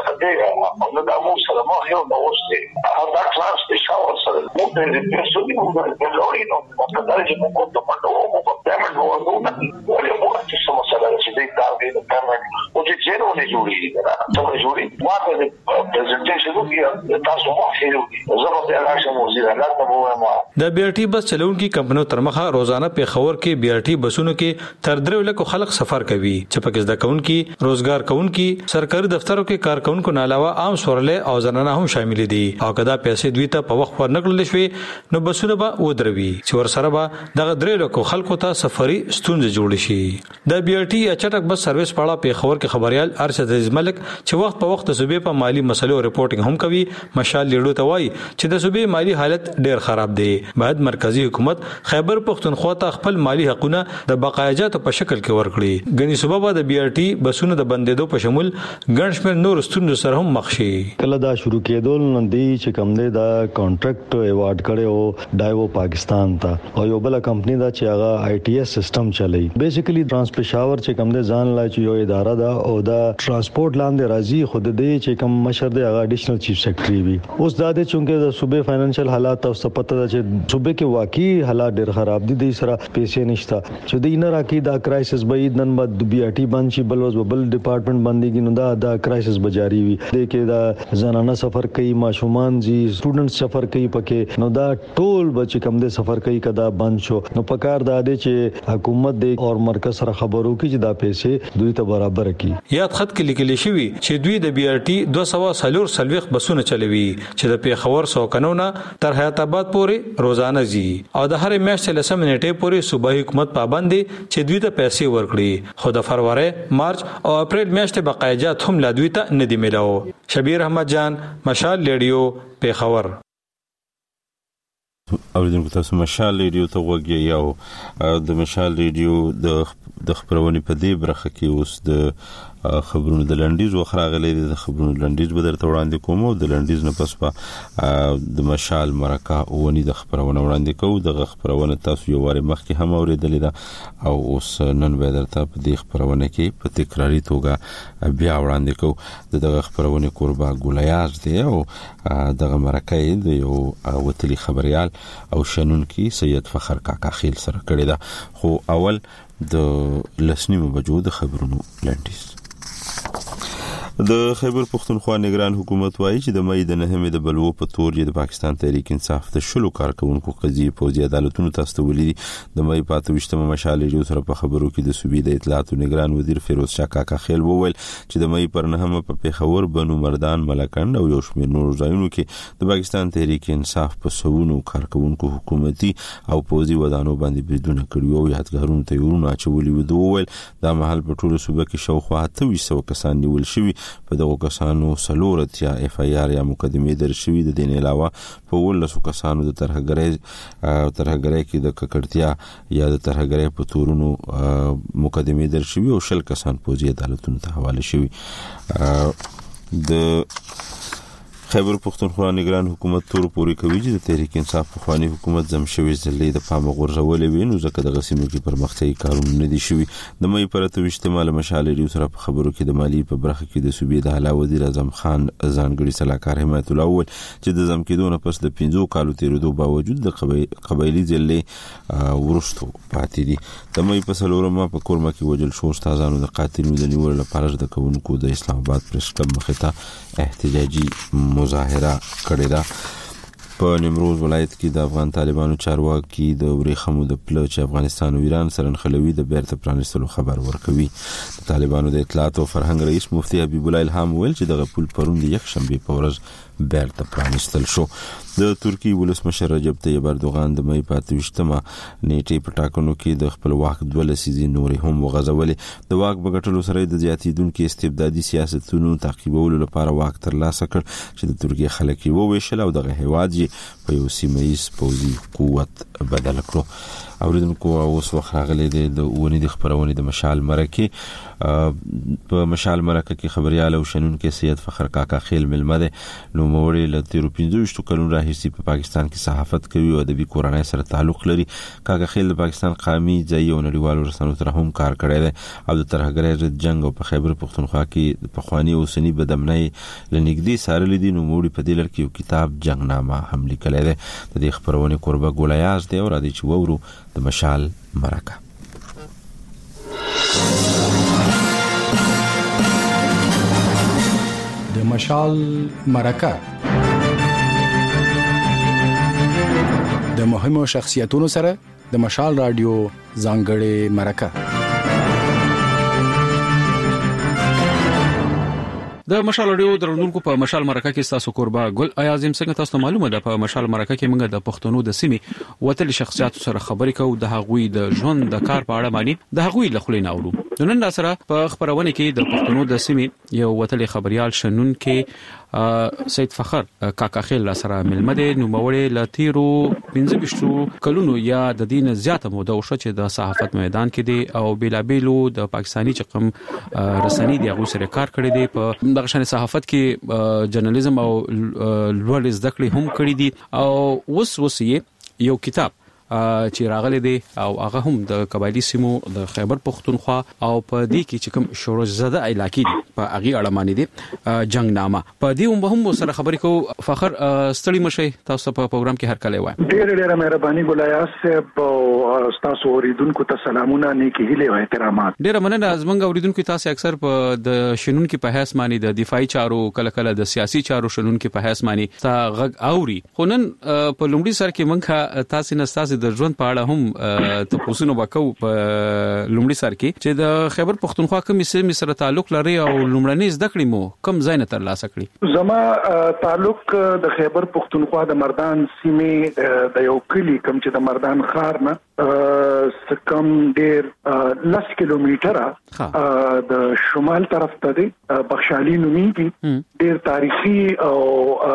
نو دا مو سره مو یو نو وسته دا کلاس په شاور سره مو د پیسو دی مو د لوري نو په درجه مو کوم په نو مو په تمه نو ولې مو چې سم سره چې دی دا دی د تمه او چې جنو نه جوړي دا څه جوړي واته د پریزنټیشن وکړي تاسو مو هیلو زه په راشه مو زیرا نه مو د بي ار ټي بس چلونکو کمپنیو ترمخه روزانه په خبر کې بي ار ټي بسونو کې تر 3 لک خلک سفر کوي چې پکې د کونکي روزګار کونکي سرکاري دفترو کې کارکونکو نه علاوه عام سورلې او زنانه هم شامل دي او کدا پیسې دوی ته په وخت ورنکړل شوی نو بسونه به ودروي چې ور سره به دغه 3 لک خلکو ته سفري ستونزې جوړ شي. د بي ار ټي چټک بس سرویس په اړه په خبر کې خبريال ارشد عزیز ملک چې وخت په وخت صوبې په مالی مسلو ریپورتینګ هم کوي مشال لیډو ته وایي چې د صوبې مالی حالت ډېر خراب دی. باید مرکزی حکومت خیبر پښتونخوا ته خپل مالی حقوقونه د بقایجات په شکل کې ورکړي. غني صوبه به د بي ار ټي بسونو د بندیدو په شمول ګڼ شمېر نور ستونزو سره هم مخ شي. کله دا شروع کېدل نن دی چې کوم دی دا کانټریکټ ایوارډ کړي او ډایو پاکستان ته او یو بل کمپنی دا چې هغه آی ټي اس سیستم چلای. بیسیکلی ترانس پېښور چې کوم دی ځان لا چې یو اداره ده او دا ترانسپورت لاندې راځي خود دې چې کوم مشر دی هغه اډیشنل چیف سیکریټری وي. اوس دا د چونګه د صوبې فینانشل حالات او سپته ده چې صوبې کې واقعي حالات ډېر خراب دي د سره پیسې نشته چې د نه راکې دا کرایسس به نن بعد بي ار ټي بند شي بل ډپارټمنٹ بنديږي نو دا کرایسس بجاری وي د کې دا زنانه سفر کوي ماشومان جی سټوډنټس سفر کوي پکې نو دا ټول بچ کم دې سفر کوي کدا بند شو نو پکار دا دی چې حکومت دې او مرکز سره خبرو کې چې دا پیسې دوی ته برابر کړي. یاد خط کې لیکل شوی چې دوی د بي ار ټي 240 بسونه چلوي چې د پیښور 100 قانونا تر حیات آباد پورې روزانه زی او د هر میاشتې لسم نیټه پورې صوبایي حکومت پابند دي چې دوی ته پیسې ورکړي خو د فروری مارچ او اپریل میاشتې بقایجات هم لا دوی ته نه دی ملاو. شبیر احمد جان مشال لیډیو پیښور. اوریدونکو تاسو مشال ریډیو ته وګورئ او د مشال ریډیو د خبرونې په دې برخه کې اوس د خبرونه د لنډیز وخراغلي د خبرونه لنډیز به درته وړاندې کوم او د لنډیز نه پس په د مشال مرکه ونی د خبرونه وړاندې کوم د خبرونه تاسو یو واره مخکې هم اوریدلې ده او اوس نن به درته په دې خبرونه کې په تکراری توګه بیا وړاندې کوم د خبرونه قربا ګولیاز دی او د مرکه د یو وتلی خبريال او شنن کې سید فخر کاکا خیل سره کړی دا خو اول د لسنیمو بجو د خبرونو لنډیز. د خیبر پختونخوا نگران حکومت وایي چې د مې د نهمه د بلوو په تور د پاکستان تحریک انصاف ته شلو کارکونکو قضیه پوزي عدالتونو تستولې د مې پاتوشتمه مشال ریو سره په خبرو کې د صوبې د اطلاعات او نگران وزیر فیروز شاه کاکا خیل وویل چې د مې پر نهمه په پیښور بنو مردان ملکند او یو شمېر نور ځایونو کې د پاکستان تحریک انصاف په سونو کارکونکو حکومتي او پوزي ودانو باندې بریدونه کړي او یادګارونو ته ورونه اچولي و دوه د محل په ټولو صوبه کې شاوخوا 2800 کسان نیول شوي په دغه کسانو سلورتیا اف ای آر یا مقدمه درشوي د دین علاوه په ولسو کسانو د ترهګرۍ کې د ککړتیا یا د ترهګرۍ په تورونو مقدمه درشوي او شل کسان پوزي عدالتونو ته حواله شوي. د خیبر پختونخوا نگران حکومت تور پوری کوي چې د تحریک انصاف په خواني حکومت زمشوي ځلې د پامه غورځولې وینو ځکه د غسیمو کې پرمختګي کارونه نه دي شوي. د مې پرته اجتماع مشال ریو سره په خبرو کې د مالی په برخه کې د صوبې د اعلی وزیر اعظم خان ځانګړي صلاحکار حمایت الله اول چې د زمکیدونه پس د 15 کالو تیرېدو باوجود د قبایلی ځلې ورستو پاتې دي. د مې په سلورمه په کورما کې وجل شو استادانو د قاتلینو د نیولو لپاره د کوونکو د اسلام آباد پریس کلب مخته احتجاجي مظاهره کړې ده. په نیمروز ولایت کې د افغان طالبانو چارواکي د ورېخمو د پله چې افغانستان او ایران سره نښلوي د بیرته پرانیستلو خبر ورکوي. د طالبانو د اطلاعات او فرهنګ رئیس مفتي حبیب الله الهام ویل چې دغه پل پرون د یک شنبه په ورځ بیرته پرانیستل شو. د ترکی ولسمشر رجب طیب اردوغان د مې پاتوشتمه نیټه په ټاکنو کې د خپل واک 2 لسیزې نورې هم وغځولې. د واک بغټلو سره د زیاتیدونکو استبدادي سیاستونو تعقیبولو لپاره واک ترلاسه کړ چې د ترکیه خلک یې وویشل او دغه هیواد په یو سیمه‌ایز پوځي قوت بدل کړو. اوریدونکو اوس وخت راغلی د ونی د خبرونه د مشال مرکه په مشال مرکه کې خبريال او شنن کې سید فخر کاکا خیل ملمده نو موري ل 15 کلون راهیسي په پاکستان کې صحافت کوي او ادبي کورنۍ سره تعلق لري. کاکا خیل د پاکستان قومي ځای او نړیوالو رسنیو سره هم کار کړی دی او د ترهګرۍ ضد جنگ او په خیبر پختونخوا کې په خواني او سنی بدمنۍ لنګدي سارل دي. نو موري په دې لړ کې یو کتاب جنگنامه هم لیکلی دی. د دې خبرونه قربا ګولیاز دی او را دي چې وورو د مشال مرکه. د مشال مرکه د مهمو شخصیتونو سره د مشال رادیو ځانګړې مرکه. د مشال رادیو درلودونکو په مشال مرکه کې تاسو قربا ګل اعظم څنګه تاسو معلومه ده په مشال مرکه کې موږ د پښتنو د سیمې وتل شخصیت سره خبرې کوو د هغوی د ژوند د کار په اړه باندې د هغوی له خلینو اورو. نن را سره په خبرونه کې د پښتنو د سیمې یو وتل خبريال شنن کې سید فخر کاکا خیل سره ملمده نو موري ل تیرو 15 کلونو یا د دین زیاته موده وشو چې د صحافت میدان کې دی او بیلابیلو د پاکستانی چقم رسنی دی هغه سره کار کړی دی. په دغه شان صحافت کې جرنالیزم او لوړ زده کړې هم کړې دي او اوس یو کتاب چې راغلي دي او هغه هم د قبایلی سیمو د خیبر پختونخوا او په دې کې چې کوم شورش زده علاقې دي په هغه اړه باندې دي جنگنامه په دې هم سره خبرې کو. فخر ستړي مشه تاسو په پروګرام کې هر کله وای. ډېر مهرباني ګلایاس په تاسو اوریدونکو ته سلامونه نیکی هیله او احترامات. ډېر مننه زمونږ اوریدونکو تاسو اکثر په د شنن کې په حساب باندې د دفاعي چارو کله کله د سیاسي چارو شنن کې په حساب باندې تا غږ اوري. خو نن په لومړي سر کې مونږه تاسو نه د ژوند په اړه هم تاسو نو وکاو په لومړي سر کې چې د خیبر پختونخوا کومې سیمې سره تعلق لري او لومړنۍ زده کړې مو کوم ځای نه ترلاسه کړې. زما تعلق د خیبر پختونخوا د مردان سیمې د یو کلی کوم چې د مردان ښار نه کم ډیر 10 کیلومتره د شمال طرف ته دی. بخشالي نوميږي. ډیر تاریخي او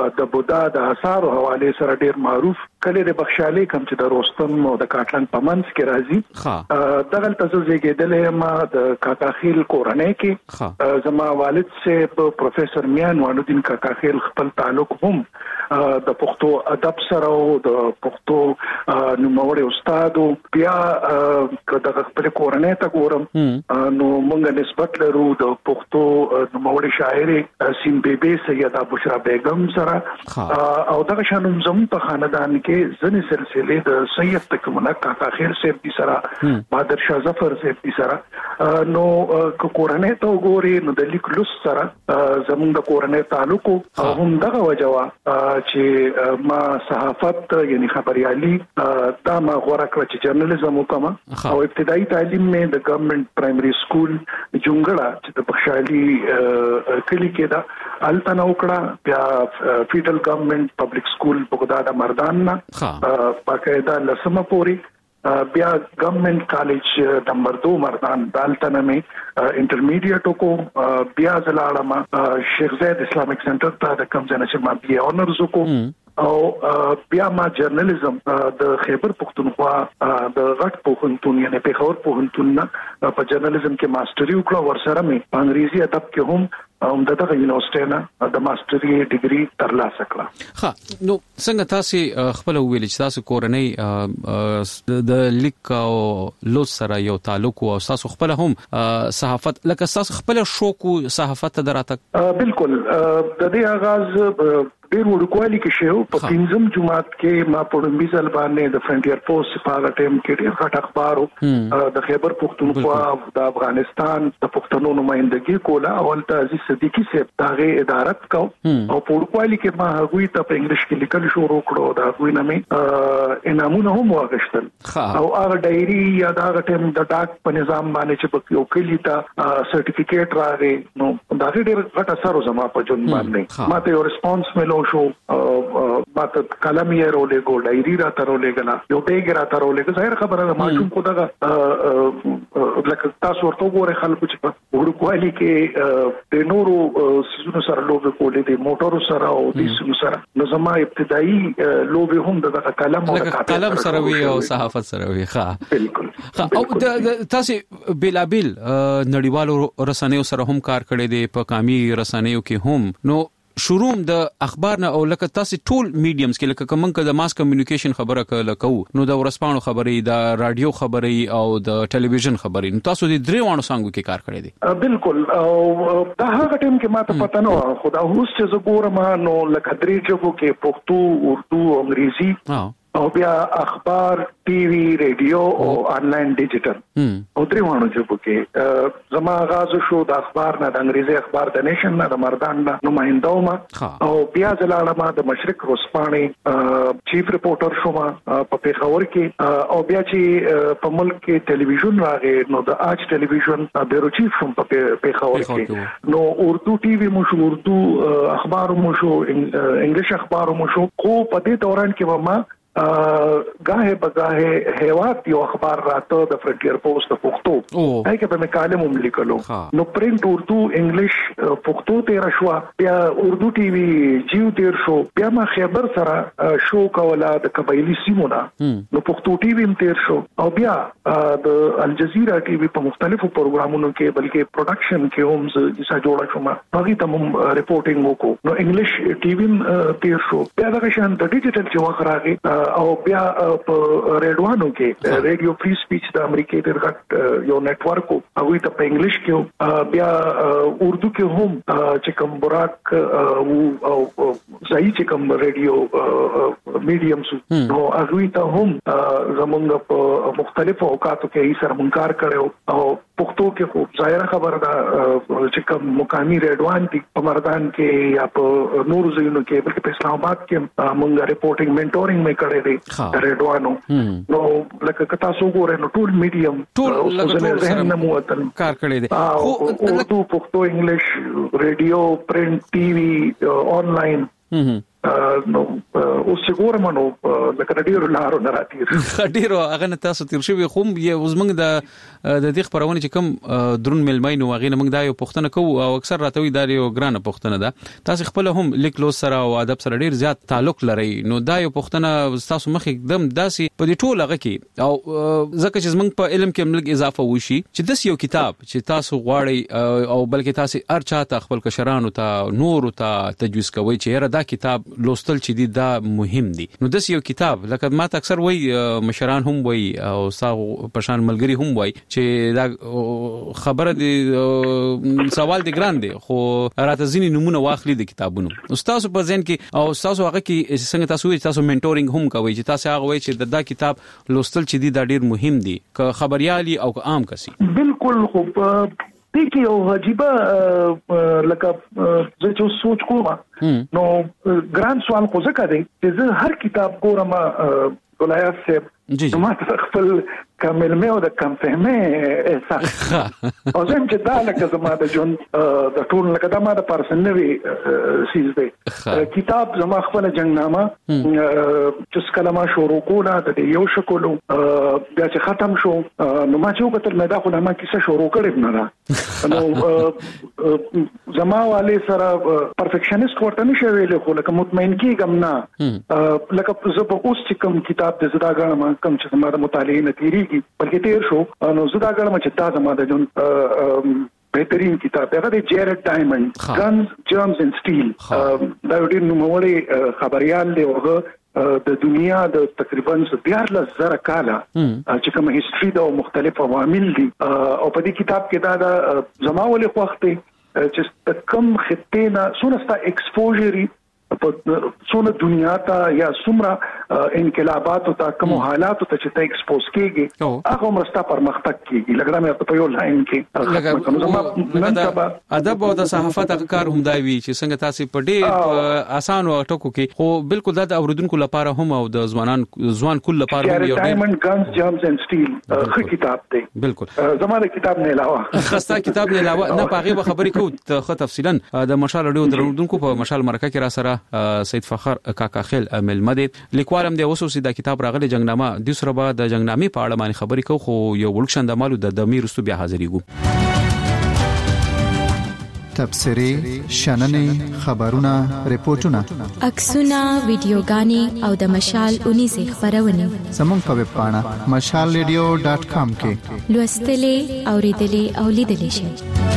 د بودا د آثار او حواله سره ډیر معروف کله د بخشالي کم چې د رستم او د کاټلن پمنس کې راځي دغه تاسو زیږیدلې ما د کاکا خیل کورنۍ کې زما والد سے پروفیسور میان وانودین کاکا خیل خپل تعلق هم د پښتو ادب سره او د پښتو نوموړي استاد بیا د خپل کورنۍ ته ګورم نو موږ نسبت لرو د پښتو نوموړي شاعر سیم بیبي سیده بشرا بیگم سره او دغه شانو زموږ په خاندان کې ځنې سلسله د سید تکمنه کاکا خیر صاحب دي سره بادر شاه ظفر صاحب دي سره نو کورنۍ ته وګوري نو د لیک لوس سره زموږ د کورنۍ تعلق او هم دغه وجوا چې ما صحافت یعنی خبريالي دا ما غوړه کړ چې جرنالیزم وکم او ابتدایي تعلیم مې د ګورنمنت پرایمري سکول جونګړه چې د بخشالي کلی کې دا التنه وکړه بیا فیډرل ګورنمنت پبلک سکول بغداد مردان نه باقاعده لسمه پوری بیا ګورنمنت کالج نمبر 2 مردان دالتنه میں انټرمیډیټ کو بیا زلاړم شیخ زید اسلامیک سنټر ته د کم ځنه چې ما بي اونرز کو او بیا ما جرنالیزم د خیبر پختونخوا د غټ پوهنتون یعنی پیښور پوهنتون په جرنالیزم کې ماستری وکړه ورسره مې په انګریزي ادب کې هم دغه یونیورسيټي نه د ماستری ډیګري ترلاسه کړه. ها نو څنګه تاسو خپل ویل چې تاسو کورنۍ د لیک او لوس سره یو تعلق او تاسو خپل هم صحافت لکه تاسو خپل شوق صحافت دراته بالکل د دې آغاز ډیر وړوکوالي کې شو په پنځم جمعات کې ما په لومبي ځل باندې د فرنټیر پوسټ په هغه ټیم کې ډیر غټ اخبارو د خیبر پختونخوا د افغانستان د پښتنو نمائندګي کوله او ولته عزیز صدیقي صاحب دغه ادارت کو او په وړوکوالي کې ما هغوی ته په انګلیش کې لیکل شروع کړو دا هغوی نه مې انعامونه هم واغشتل او هغه ډایري یا دا ټیم د ډاک په نظام باندې چې په یو کلی ته سرټیفیکیټ راغی نو دا ډیر غټ اثر زما په جون باندې ما ته یو ریسپانس ملو شو مات کلم یې رولې ګو ډایری را ترولې غلا یو ډیګ را ترولې ظاهر خبره ده ماشوم کو دغه لکه تاسو ورته وګورئ خلکو چې په وړوکوالي کې د نورو سيزونو سره لوبه کولې دي موټرو سره او د سيزونو سره نو زما ابتدایي لوبه هم دغه کلم او کلم سره وی او صحافت سره وی ښه بالکل او تاسو بلابل نړیوالو رسنیو سره هم کار کړی دی په قامي رسنیو کې هم نو شروع د اخبار نه او لکه تاسو ټول میډیمز کې لکه کوم د ماس کمیونیکیشن خبره کوو نو د ورسپانو خبرې د رادیو خبرې او د ټلویزیون خبرې نو تاسو د درې وانو څنګه کې کار کړی دی بالکل او دا هغه ټیم کې ماته پته نه خدا هوس چې زګورم نو لکه درې ژبو کې پښتو اردو انګریزي او بیا اخبار ټي وي رادیو او انلاین ډیجیټل او درې وانو ژبو کې زما آغاز شو د اخبار نه د انګریزي اخبار د نیشن نه د مردان نه نمائندوم او بیا زلاړم د مشرق روسپاني چیف ریپورټر شوم په پیښور کې او بیا چې په ملک کې ټلویزیون راغی نو د آج ټلویزیون بیورو چیف شوم په پیښور کې نو اردو ټي وي مو شو اردو اخبار مو شو انګلیش اخبار مو شو خو په دې دوران کې ما گاهه بگاهه هیواد یو اخبار راته د فرنټیر پوسټ د پښتو هغه په مکالمه هم لیکلو نو پرنٹ اردو انګلیش پښتو تیر شو بیا اردو ټي وي جیو تیر شو بیا ما خیبر سره شو کوله د قبایلی سیمونه نو پښتو ټي وي تیر شو او بیا د الجزیره ټي وي په مختلفو پروګرامونو کې بلکې پروډکشن کې هم ځا جوړه شو ما هغه ته هم ریپورټینګ وکړو نو انګلیش ټي وي تیر شو بیا د شان د ډیجیټل چې وخت راغی او بیا په ریډوانو کې ریډیو فری سپیچ د امریکای د یو نتورک هغه ته په انګلیش کې بیا اردو کې هم چې کوم براک او ځای چې کوم ریډیو میډیمز نو هغه ته هم زمونږ په مختلفو اوقاتو کې یې سره مونږ کار کړو او پښتو کې خو ظاهر خبره ده چې کوم مقامي ریډوان دي په مردان کې یا په نور ځایونو کې بلکې په اسلام آباد کې مونږ ریپورټینګ منټورینګ مې کړی دی ریډوانو نو لکه کتا سو ګورې نو ټول میډیم ټول سره نموتل کار کړی دی اردو پښتو انګلیش ریډیو پرنٹ ټي وي آنلاین نو اوس ګورم نو لکه ډیرو لارو نه راتیر ډیرو هغه تاسو تیر شوی خو زمنګ د دې خبرونه چې کوم درون ملمای نو هغه موږ دا یو پوښتنه کوو او اکثر راته وي دا یو ګرانه پوښتنه ده تاسو خپل هم لیکلو سره او ادب سره ډیر زیات تعلق لري نو دا یو پوښتنه تاسو مخ एकदम داسي په دې ټوله هغه کې او ځکه چې زمنګ په علم کې موږ اضافه وشي چې د یو کتاب چې تاسو غواړئ او بلکې تاسو ارچا ته خپل کشرانو ته نور ته تجویز کوي چې دا کتاب لوستل چې دی دا مهم دی نو د یو کتاب لکه ما اکثر وای مشران هم وای او ساغو پشان ملګری هم وای چې دا خبره دی سوال دی ګران دی خو راته ځینې نمونه واخلي د کتابونو استاد په ځین کې او استاد هغه کې څنګه تاسو وایي تاسو منټورینګ هم کوي چې تاسو هغه وایي چې دا کتاب لوستل چې دی دا ډیر مهم دی که خبريالي او که عام کسي بالکل خو دې کې یو عجیبه لکه زه چې سوچ کوم نو ګران سوال خو ځکه دی چې زه هر کتاب ګورم ولایت صاحب نو ما خپل کامل مې او د کم فهمه احساس او زم چې دا لکه زما د جون د ټول لکه دا ما د پرسنوي سیز دی کتاب زما خپل جنگنامه چې کلمه شروع کوله د یو شکلو بیا چې ختم شو نو ما چې وکتل مې دا خو ما کیسه شروع کړې نه نو زما والي سره پرفیکشنست ورته نشي ویل خو لکه مطمئن کیږم نه لکه زه په اوس چې کوم کتاب د زدا غاړم کوم چې زما د مطالعې نتیری بلکې تیر شو نو زه دا غواړم چې تاسو ما د جون بهترین کتاب هغه د جیرد ډایموند ګنز جرمز اند سټیل دا ډېر نوموړی خبريال دی هغه د دنیا د تقریبا 14,000 کاله چې کوم هیستوري د مختلف عوامل دي او په دې کتاب کې دا زماولې خوخته چې کوم خطې نه سونستا ایکسپوژر په څونه دنیا ته یا څومره انقلابات او کوم حالات ته چې ته ایکسپوز کیږي هغه مرسته پرمختګ کیږي لګرا مې په یو لاین کې ادب او د صحافت کار هم دی چې څنګه تاسو په ډېر اسانه ټکو کې خو بالکل د اوریدونکو لپاره هم او د ځوان کل لپاره هم یو ډایموند ګنز جرمز اند سټیل خو کتاب دی بالکل زموږ کتاب نه علاوه خسته کتاب نه علاوه نه پاغه خبرې کوو خو تفصیلا د مشال اډیو درودونکو په مشال مرکه کې را سره سید فخر کاکا خیل ملمد لیکوالم دی وسوسې د کتاب راغلي جنگنامه د سره بعد د جنگنامې په اړه باندې خبرې کو خو یو ورکشن د مالو د میرستو بیا حاضرېګو تبصري شننې خبرونه ریپورتونه عکسونه ویډیوګانې او د مشال 19 خبرونه زموږ په ویب پاڼه mashalradio.com کې لوستلې اوریدلې او لیدلې شئ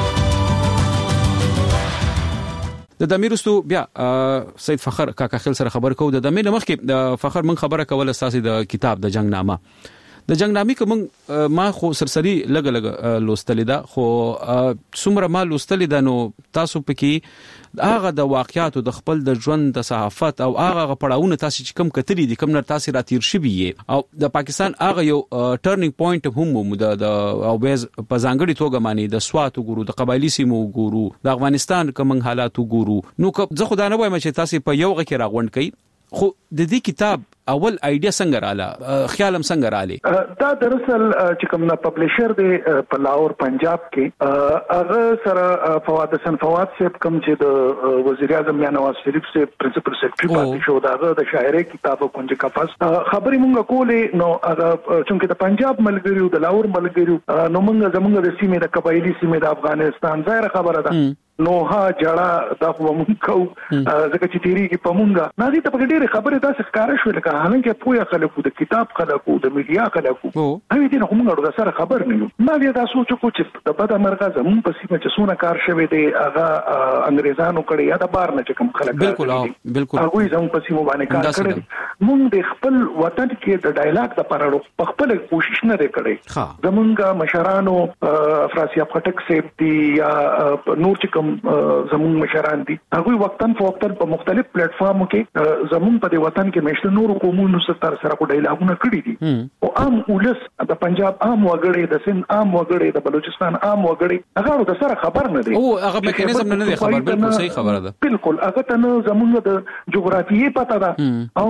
د دمیرستو بیا سید فخر کاکا خیل سره خبر کو د دمیر مخ کې د فخر من خبره کوله اساسي د کتاب د جنگنامه د جنگنامې کوم ما خو سرسری لګ لوستل دا خو څومره ما لوستل دا نو تاسو پکې هغه د واقعیاتو د خپل د ژوند د صحافت او هغه پړاوونه تاسو چې کوم کتلی دي کوم نر تاسو راتیر شوی او د پاکستان هغه یو ټرنینګ پوینټ هم د او بیز په ځانګړي توګه معنی د سوات ګورو د قبایلی سیمو ګورو د افغانستان کوم حالات ګورو نو زه خدای نه وایم چې تاسو په یو غکه راغونډ کړئ خو د دې کتاب اول ایډیا څنګه رااله خیالم څنګه رااله دا دراصل چې کوم نه پبلشر دی په لاهور پنجاب کې هغه سره فواد حسن فواد صاحب کوم چې د وزیر اعظم یا نواز شریف سے پرنسپل سیکریټری پاتې شو دا د شاعرۍ کتاب کنج کفاس خبرې مونږ کولې نو هغه چې د پنجاب ملګریو د لاهور ملګریو نو مونږ زمونږ د سیمې د قبایلی سیمې د افغانستان ظاهر خبره ده نو ها جړه دا خو مونږ کو ځکه چې تیری کې پمونګه نه دي ته په ډېر خبره تاسو ښکارا شو لکه هغه پوهه خلکو د کتاب خلکو د میډیا خلکو هغه دې نو موږ د سره خبر نه یو ما بیا دا سوچ کو چې د بد مرغه زمون په سیمه چې سونه کار شوی دی هغه انګريزانو کړی یا د بار نه کوم خلک بالکل هغه زمون په سیمه باندې کار کړی مونږ د خپل وطن کې د ډایلاګ د پرړو په خپل کوشش نه کړی زمونږ مشرانو افراسیاب خټک سیب دی یا نور چې زمون مشران دي هغه وختن فوختن په مختلف پلیټ فارمو کې زمون په وطن کې مشته نور قومونو سره کو ډایلاګونه کړی دي او عام ولس د پنجاب عام وګړي د سند عام وګړي د بلوچستان عام وګړي هغه د سره خبر نه دي او هغه میکانیزم نه دی خبر بالکل صحیح خبره ده بالکل هغه ته زمون د جغرافیې پته ده او نه د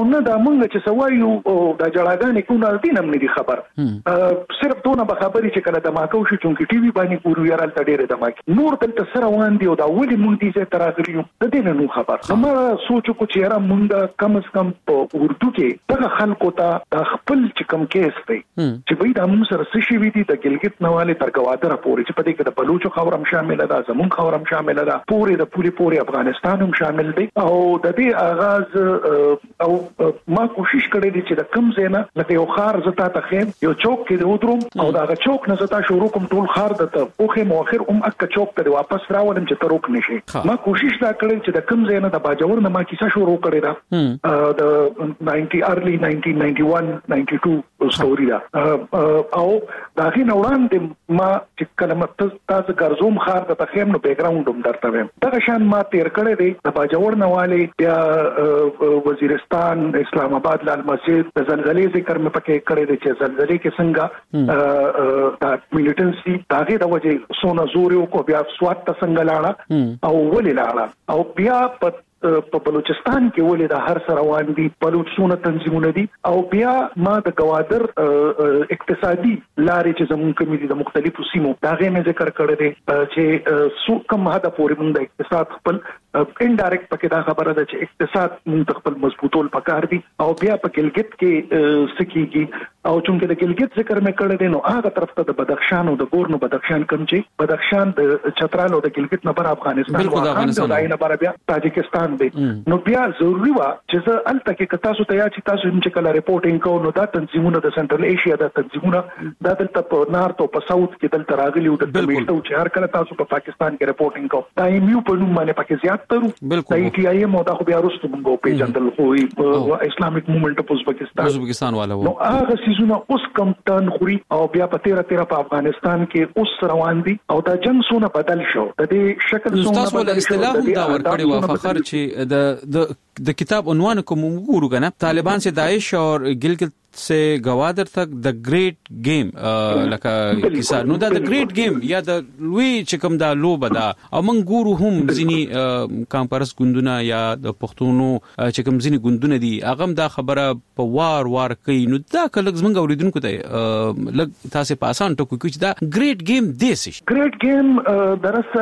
مونږ چې سوایو د جړاګانې کو نه دینم نه دي خبر صرف دونه به خبري چې کله د ماکو شو چې ټي وي باندې ګورو یارال تډېره د ماکي نور دلته سره وان دي او دا ولې مونږ دې څه تراغلیو د دې نو خبر ما سوچ کو چې یاره مونږ کم از کم په اردو کې دغه خلکو ته د خپل چې کم کیس دی چې به دا موږ سره څه شي وي دي د ګلګت نواله تر ګوادر پورې چې په دې کې د بلوچو خبرم شامل ده زمون خبرم شامل ده پورې د پوري افغانستان هم شامل دی او د دې آغاز او ما کوشش کړې دي چې د کم زینا لکه یو خار زتا ته خیم یو چوک کې د ودروم او دا چوک نه زتا شروع کوم ټول خار د اوخه مؤخر اک چوک ته واپس راولم چې تروک نشي ما کوشش دا کړې چې د کم زینا د باجور نه ما کیسه شروع کړې ده د 90 early 1991 92 ستوري دا او دا غي نوړان د ما چې کلمه تاسو ګرځوم خار د تخیم نو بیک ګراوند هم درته ویم دا شان ما تیر کړې دی د باجور نواله بیا وزیرستان اسلام آباد لال مسجد د زلزلې ذکر مې پکې کړې دی چې زلزلې کې څنګه دا ملیټنسي داغه د وجه سونه زور یو کو بیا سوات ته څنګه لاړه او ولې لاړه او بیا په بلوچستان کې ولې د هر سره روان دي بلوچستان تنظیمونه دي او بیا ما د گوادر اقتصادي لارې چې زموږ کمیټې د مختلفو سیمو دا غي مې ذکر کړی دی چې سو کم هدا پورې موږ د اقتصاد خپل انډایرکټ پکې دا خبره ده چې اقتصاد موږ خپل مضبوطول پکار دي او بیا په ګلګت کې سکیږي او چونکه د ګلګت ذکر مې کړی دی نو هغه طرف ته د بدخشان او د ګورنو بدخشان کم چې بدخشان د چترال او د ګلګت نه بر افغانستان او داینه بر بیا تاجکستان نو بیا ضروري وا چې زه الته کې تاسو ته یا چې تاسو چې کله ریپورټینګ کوو نو دا تنظیمونه د سنټرل ایشیا د تنظیمونه دا دلته په نارت او په ساوث کې دلته راغلي او د میشتو چې هر کله تاسو په پاکستان کې ریپورټینګ کوو دا ایمو په نوم باندې پکې زیات ترو ای ټی آی مو دا خو بیا وروسته موږ په جندل خو اسلامیک موومېنټ اف ازبکستان والا نو هغه سيزونه اوس کم ټن خوري او بیا په 13 په افغانستان کې اوس روان دي او دا جنگ سونه بدل شو د دې شکل سونه بدل شو دا ورکړی و فخر چې د کتاب عنوان کوم وګورو کنه طالبان سے داعش اور गिलगित से गवादर तक द ग्रेट गेम لکه کیسه نو دا د ګریټ گیم یا د لوی چکم دا لوبه دا او من ګورو هم ځینی کانفرنس ګوندونه یا د پښتونو چکم ځینی ګوندونه دي هغه دا خبره په وار کوي نو دا کله زمونږ اوریدونکو ته لګ تاسو په اسان ټکو کې چې دا ګریټ گیم دیس ګریټ گیم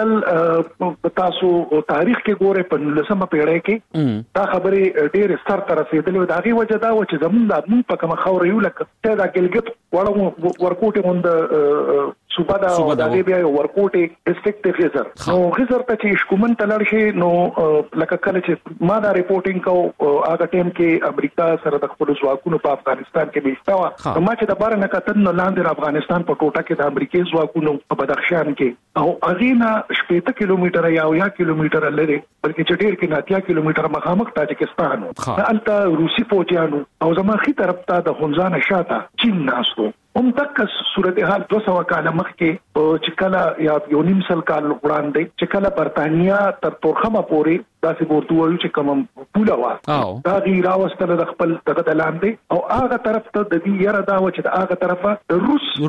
دراصل تاسو تاریخ کې ګوره په 19مه پیړۍ کې دا خبره ډېر ستر تر رسیدلې دا غي وجه دا و چې زمونږ په کوم خاور یو لکه ته دا ګلګت وړو ورکوټه مونږ صوبه دا او د بیا ورکوټي ډیسټریکټ غزر نو غزر ته چې شکومن تلل شي نو لکه کله چې ما دا ریپورټینګ کو هغه ټیم کې امریکا سره د خپل ځواکونو په افغانستان کې بیستوا ما چې د بار نه کتن لاندې افغانستان په ټوټه کې د امریکای ځواکونو په بدخشان کې او اغینا 70 کیلومتر یا 1 کیلومتر لري بلکې چې ډیر کې 90 کیلومتر مخامخ تاجکستان الته روسي فوجیانو او زماخي طرف ته د خنزان شاته چین ناستو تک صورتحال 200 کال مخکې چې کله یا یو نیم سل کال وړاندې چې کله برتانیا تر تورخمه پورې داسې ورته وایي چې کوم پوله وا دا غي راوستل د خپل دغه لاندې او هغه طرف ته د دې یره دا و چې د هغه طرفه د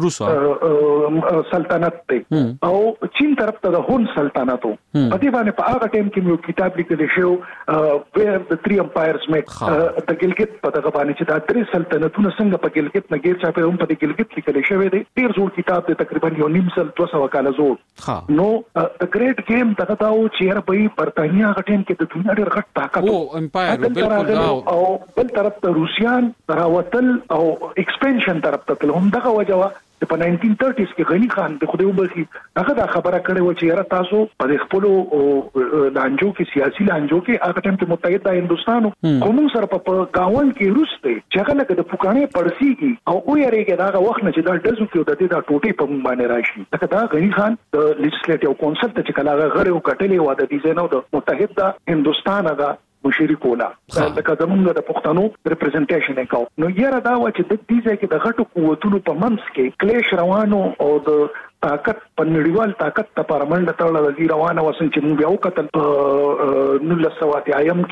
روس سلطنت دی او چین طرف ته د هون سلطنت په دې باندې په هغه ټیم کې یو کتاب لیکل شو ویر د تھری امپایرز میک د ګلګت په دغه باندې چې دا درې سلطنتونه څنګه په ګلګت نه ګیر چا په هم په ګلګت لیکل شوی دی ډیر زوړ کتاب دی تقریبا یو نیم سل 200 کال زوړ نو د ګریټ گیم دغه دا و چې هر په برتانیا غټین کې د دنیا ډېر غټ طاقت او امپایر بالکل او بل طرف ته روسيان راوتل او ایکسپانشن طرف ته تل هم دغه وجوه په 1930s کې غنی خان د خدای وبخي هغه دا خبره کړې و چې یاره تاسو په خپل لانجو کې سیاسي لانجو کې هغه ټیم ته متحده هندستان کوم سره په گاون کې روسته چې هغه لکه د پوکانې پړسيږي او یې دا وخت نه چې دا دزو کې د دې دا ټوټي په باندې راشي لکه دا غنی خان د لیجسلیټیو کونسل ته چې کله غړي او کټلې و د دې زینو د متحده هندستان هغه مشري کولا لکه زمونږ د پښتنو ریپرزنټیشن وکاو نو یاره دا و چې د دې ځای کې د غټو قوتونو په منځ کې کلیش روانو او د طاقت په نړیوال طاقت ته پرمنډه تړل د روانه وسن چې موږ یو کتل په 1980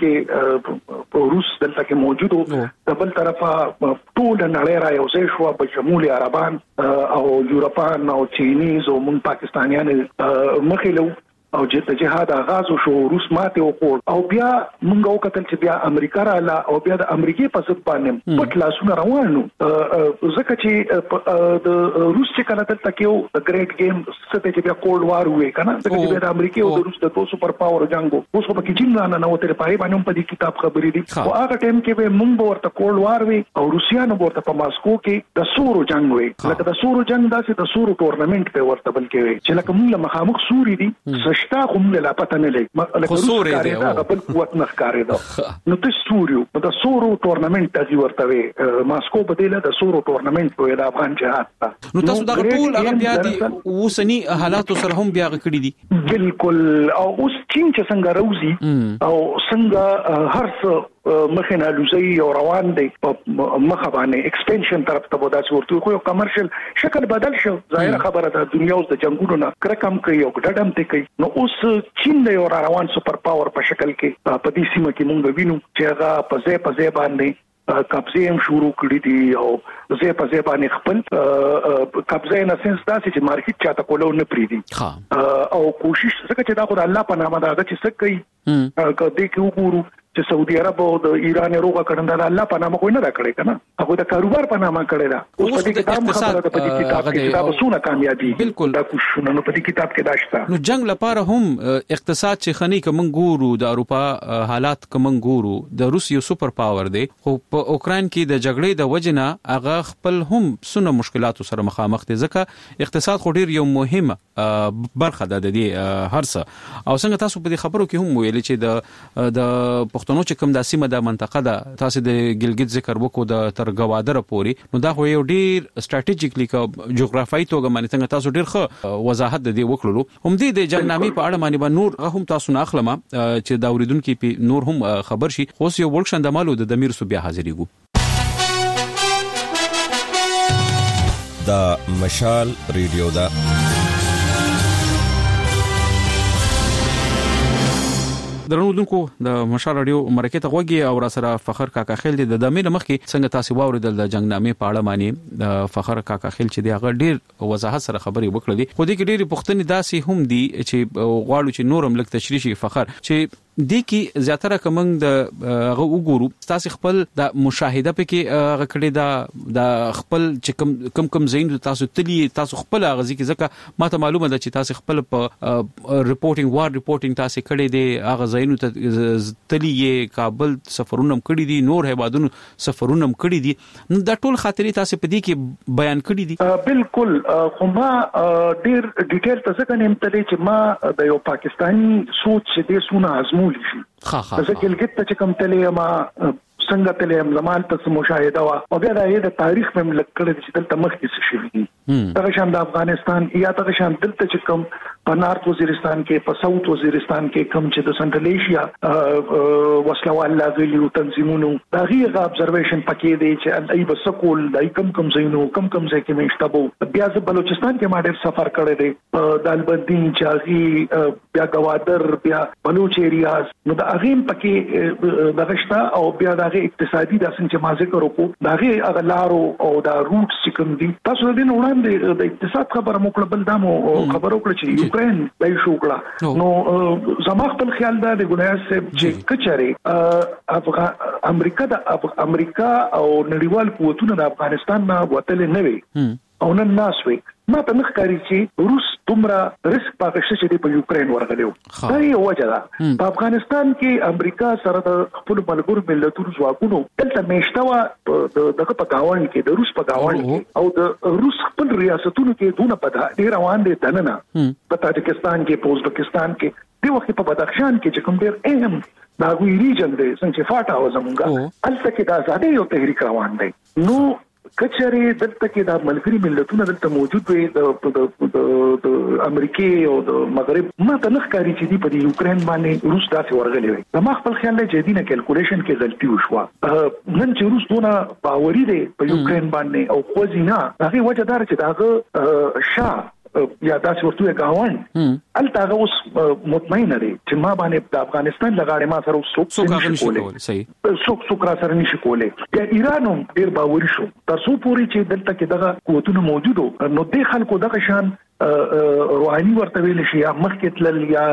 کې روس دلته کې موجودو د بل طرفه ټول نړۍ را یو ځای شو په شمول عربان او یورپان او چینیز او مون پاکستانیان مخېلو او چې جهاد آغاز شو روس ماته وکړ او بیا موږ وکتل چې بیا امریکا رااله او بیا د امریکای په ضد باندې پټ لاسونه روانو ځکه چې د روس چې کله دلته کې د ګریټ گیم څه چې بیا کولډ وار وې کنه ځکه چې د امریکای او د روس د دوه سپر پاور جنگو اوس په کې چین نه وته په هغه باندې په دې کتاب خبرې دي او هغه ټیم کې به موږ ورته کولډ وار وې او روسیانو ورته په ماسکو کې د سورو جنگ وې لکه د سورو جنگ داسې د سورو ټورنمنت په ورته بل کې وې چې لکه موږ له مخامخ سوري دي سشتا کوم لا پته نه لګ خو سوري دی دا بل قوت نه ښکارې دا نو ته سوريو د سورو ټورنمنت د ورته وې ماسکو په دې له د سورو ټورنمنت په د افغان جهاد نو تاسو دا ټول هغه بیا دي اوسنی حالات سره هم بیا کړی دي بالکل او اوس چین چې څنګه روزي او څنګه هر څه مخنه لوزي او روان دي مخه باندې ایکسپنشن طرف ته بوداسي ورته خو یو کمرشل شکل بدل شو ظاهر خبره ده دنیا اوس د جنگونو نه کرکم کوي او ډډم ته کوي نو اوس چین د یو روان سپر پاور په شکل کې په دې سیمه کې مونږ وینو چې هغه په ځای باندې قبضه هم شروع کړی دي او زه په ځای باندې خپل قبضه نه سنس داسې چې مارکیټ چاته کولو نه پریدي او کوشش څنګه چې دا خو الله په نامه دا چې څه کوي کدی کې وګورو چې سعودي عرب او د ایران روغه کړنده الله په نامه کوئی نه راکړي کنه هغه د کاروبار په نامه کړی دا اوس په دې کتاب خبره ده په دې کتاب کې کتاب سونه کامیابی بالکل دا کوششونه نو په دې کتاب کې داشته نو جنگ لپاره هم اقتصاد چې خني کوم ګورو د اروپا حالات کوم ګورو د روس یو سپر پاور دی خو په اوکرين کې د جګړې د وجنه هغه خپل هم سونه مشکلات سره مخامخ دي ځکه اقتصاد خو ډیر یو مهمه برخه ده د دې هرڅه او څنګه تاسو په دې خبرو کې هم ویل چې د پښتنو چې کوم د سیمه د منطقه ده تاسو د ګلګت ذکر وکړو د تر گوادر پورې نو دا خو یو ډیر استراتیژیکلی جغرافیایي توګه باندې څنګه تاسو ډیر ښه وضاحت د دې وکړلو هم د جنګنامې په اړه باندې نور هم تاسو نه اخلم چې دا اوریدونکو په نور هم خبر شي خو یو ورکشن د مالو د امیر صوبیا حاضرېګو دا مشال ریډیو دا درنودونکو د مشال رادیو مرکه ته غوږی او را سره فخر کاکا خیل د دمه مخ کې څنګه تاسو واوریدل د جنگنامې په اړه باندې د فخر کاکا خیل چې دی هغه ډیر وضاحت سره خبرې وکړلې خو دې کې ډېری پوښتنې داسې هم دي چې غواړو چې نورم لک تشریح شي فخر چې د کی زیاتره کوم د هغه وګورو تاسو خپل د مشاهده پکې هغه کړي د خپل چې کم زین تاسو تلی تاسو خپل غزي کې ځکه ماته معلومه ده چې تاسو خپل په ریپورټینګ تاسو کړي دي هغه زینو تلی کابل سفرونه کړي دي نور هیوادونو سفرونه کړي دي نو د ټول خاطرې تاسو په دې کې بیان کړي دي بالکل خو ما ډیر ډیټیل تاسو کنه امتلې چې ما د یو پاکستانی سوچ دې سونه ازمول شي زه ګلګت ته کوم تلې ما څنګه تلې زمان ته مشاهده وا او بیا د تاریخ په ملکړه چې دلته مخکې څه شوی دي دا شان د افغانستان یا دا شان دلته چې کوم په نارت وزیرستان کې په ساوث وزیرستان کې کوم چې د سنټرل ایشیا وسلوال لاغلي او تنظیمونو دا غیغه ابزرویشن پکې دی چې ای بسکول دای کم زینو کم ځای کې مشتبو بیا ز بلوچستان کې ما ډېر سفر کړی دی دالبندین چاغي بیا گوادر بیا بلوچ ایریاز نو دا غیم پکې دغشتا او بیا دا اقتصادي د څنګه چې ما ذکر وکړو دا اغلارو او دا روټ چې کوم دي تاسو د دې وړاندې د اقتصاد خبره مو کړل بل دمو خبرو کړل چې یوکرين دای شو کړه نو زما خپل خیال دا د ګناه سره چې کچره امریکا او نړیوال قوتونه د افغانستان نه وتل نه وي او نن ناسوي ما ته مخکاري چې روس دومره ریسک پاکشته چې په یوکرين ورغلیو دا یو وجه ده په افغانستان کې امریکا سره د خپل ملګرو ملتونو ځواکونو دلته مشتوا دغه په گاوند کې د روس په گاوند کې او د روس خپل ریاستونو کې دونه په ډیر روان دي دننه په تاجکستان کې په ازبکستان کې دی وخت په بدخشان کې چې کوم ډیر اهم دا غوي ریجن دی څنګه فاټا او زمونږه الته کې د آزادۍ یو تحریک روان دی نو کچري دلته کې د ملګری ملتونو دلته موجود وي د امریکای او د مغرب ما ته نخکاری چې دی په یوکرين باندې روس داسې ورغلی وي د ما خپل خیال دی چې دینه کیلکولیشن کې غلطي وشوه نن چې روس دونه باوري دی په یوکرين باندې او خوځینا هغه وجه دار چې داغه شاه یا داسې ورته گاوان الته اوس مطمئن لري چې ما باندې د افغانستان لغاړې ما سره څوک را سره نشي کولای یا ایرانم ډیر باوري شو تر څو پوري چې دلته کې دغه قوتونه موجودو نو د خلکو دغه شان روحاني ورته ویل شي یا مخکې تلل یا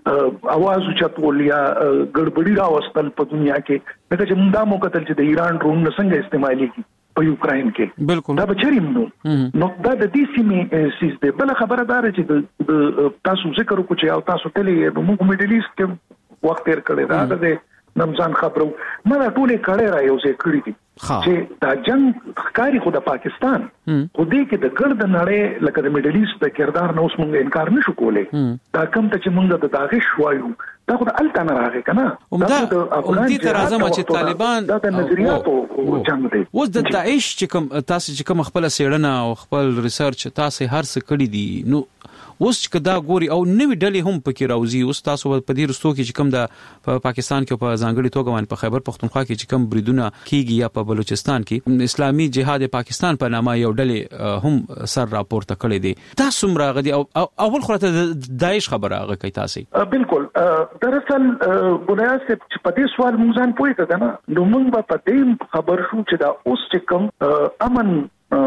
اواز چتول یا ګډوډي راوستل په دنیا کې لکه چې موږ دا مو کتل چې د ایران ډرون څنګه استعمالي کی په یوکرين کې بالکل دا بچریم نو دا د دې سیمې سیس ده بل خبره دار چې د تاسو ذکر وکړو چې او تاسو تلې موږ میډل ایست کې وخت تیر کړی دا د نمځان خبرو نه ټولې کړه را یو څه کړی دي چې دا جنگ ښکاری خو د پاکستان خو دې کې د ګرد نړۍ لکه د میډل ایست د کردار نو اوس موږ انکار نشو کولای دا کم ته چې موږ د داغش وایو دا خو د الټن راغی کنه دا اومدي تر اعظم چې طالبان دا د نظریاتو جنگ دی اوس د داعش چې کوم تاسو چې کوم خپل سیړنه او خپل ریسرچ تاسو هر څه کړی دي نو اوس چې دا ګوري او نوې ډلې هم پکې راوځي اوس تاسو په دې رستو کې چې کوم د پاکستان کې په ځانګړي توګه باندې په خیبر پختونخوا کې چې کوم بریدونه کیږي یا په بلوچستان کې اسلامي جهاد پاکستان په نامه یو ډلې هم سر راپورته کړی دي تاسو راغدي او اول خو ته داعش خبره هغه کوي تاسو بالکل دراصل ګناه چې په دې سوال موږ ځان پوي ته نه نو موږ په دې خبر شو چې دا اوس چې کوم امن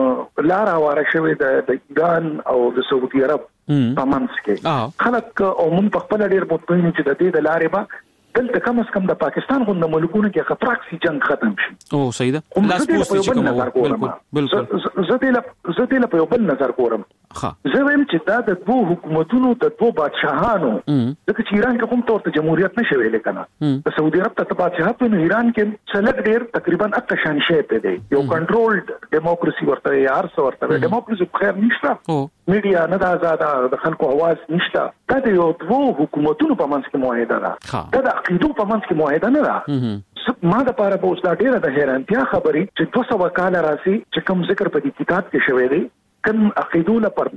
لار واره شوی د ایران او د سعودي عرب په منځ کې خلک او موږ په خپل ډیر مطمئن چې د دې د لارې به دلته کم از کم د پاکستان غو د ملکونو کې خطراکسي جنگ ختم شي او صحیح ده لاس پوسټ چې کوم بالکل زه دې په یو بل نظر ګورم زه وایم چې دا د دوه حکومتونو د دوه بادشاهانو دغه چې ایران کې کوم تور ته جمهوریت نشي ویل کنه د سعودي عرب ته بادشاهت په ایران کې څلګ ډیر تقریبا اته شان شي په دی یو کنټرولډ دیموکراسي ورته یا ارس ورته دیموکراسي خیر نشته میډیا نه د آزاد د خلکو आवाज نشته دا د یو دوه حکومتونو په منځ کې معاهده ده دا د عقیدو په منځ کې معاهده نه ده ما د پاره په اوس دا ډیره د حیرانتیا خبرې چې 200 کال راسي چې کوم ذکر په دې کتاب کې شوی دی کوم عقیدو لپاره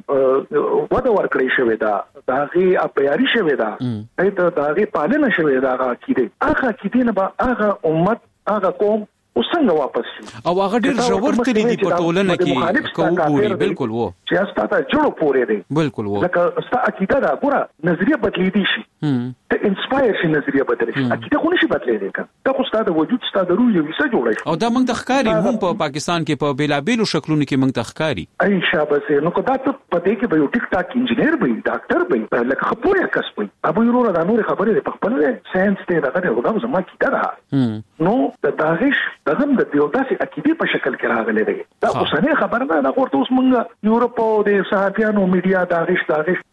ودا ورکړی شوی دا هغه اپیاري شوی دا ایت دا هغه پالنه شوی دا عقیده هغه عقیده نه به هغه امت هغه قوم وسنګ واپس او هغه ډیر ژور تللی دی په ټولنه کې کووري بالکل وو چې استاته جوړ پورې دی بالکل وو لکه استا عقیده دا ګوره نظریه بدلی دي شي ته انسپایر شي نظریه بدلی شي عقیده خو نشي بدلی دی دا خو ستاسو وجود ستاسو روح یو څه جوړی او دا موږ د ښکاری هم په پاکستان کې په بیلابیلو شکلونو کې موږ د ښکاری ای شابه نو کو دا ته پته کې به یو ټیک ټاک انجینیر به ډاکټر به لکه خپل کس به ابو یورو دا نور خبرې په خپل ساينس ته دا غوډه زما کې دا نو د داغش دغه د دیوتاسي عقیده په شکل کې راغلي دی دا اوسنۍ خبر نه دا ورته اوس موږ یورپ او د صحافیانو میډیا داغش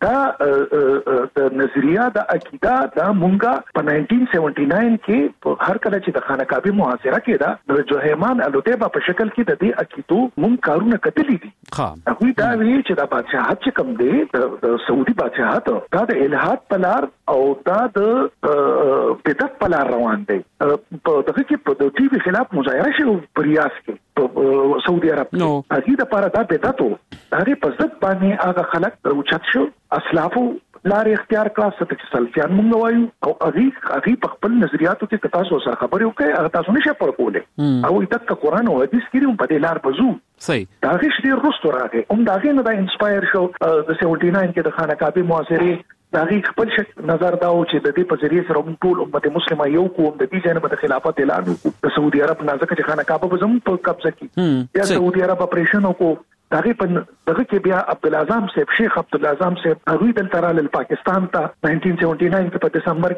د نظریه د عقیده دا مونږه په 1979 کې په هر کله چې د خانه کعبه محاصره کېده د جوهیمان الوتیبه په شکل کې د دې عقیدو مونږ کارونه کتلې دي هغه دا وی چې د بادشاہت چې کوم دی د سعودي بادشاہت دا د الہات پلار او دا د بدعت پلار روان دی په دغه کې په د ټي وی خلاف مظاهره شو پریاس کې سعودي عرب هغه د لپاره دا بدعت هغه په ضد باندې هغه خلک اوچت شو اسلافو لار اختیار کړه چې سلفیان مونږ وایو او هغه په خپل نظریاتو کې تاسو سره خبرې وکړي هغه تاسو نشه پر کوله او د قرآن او حدیث کې په دې لار بزو صحیح دا هیڅ ډیر رستو راغی دا نه دا انسپایر شو د 79 کې د خانه کعبه محاصره دا خپل نظر دا او چې د دې په ذریعہ سره موږ ټول امت مسلمه یو کوم د دې جنب د خلافت اعلان وکړو د سعودي عرب نه ځکه چې خانه کعبه به زموږ په قبضه کې یا سعودي عرب اپریشن وکړو دغه کې بیا عبدالعظام صاحب شیخ عبدالعظام صاحب هغه د ترال پاکستان ته 1979 کې په دسمبر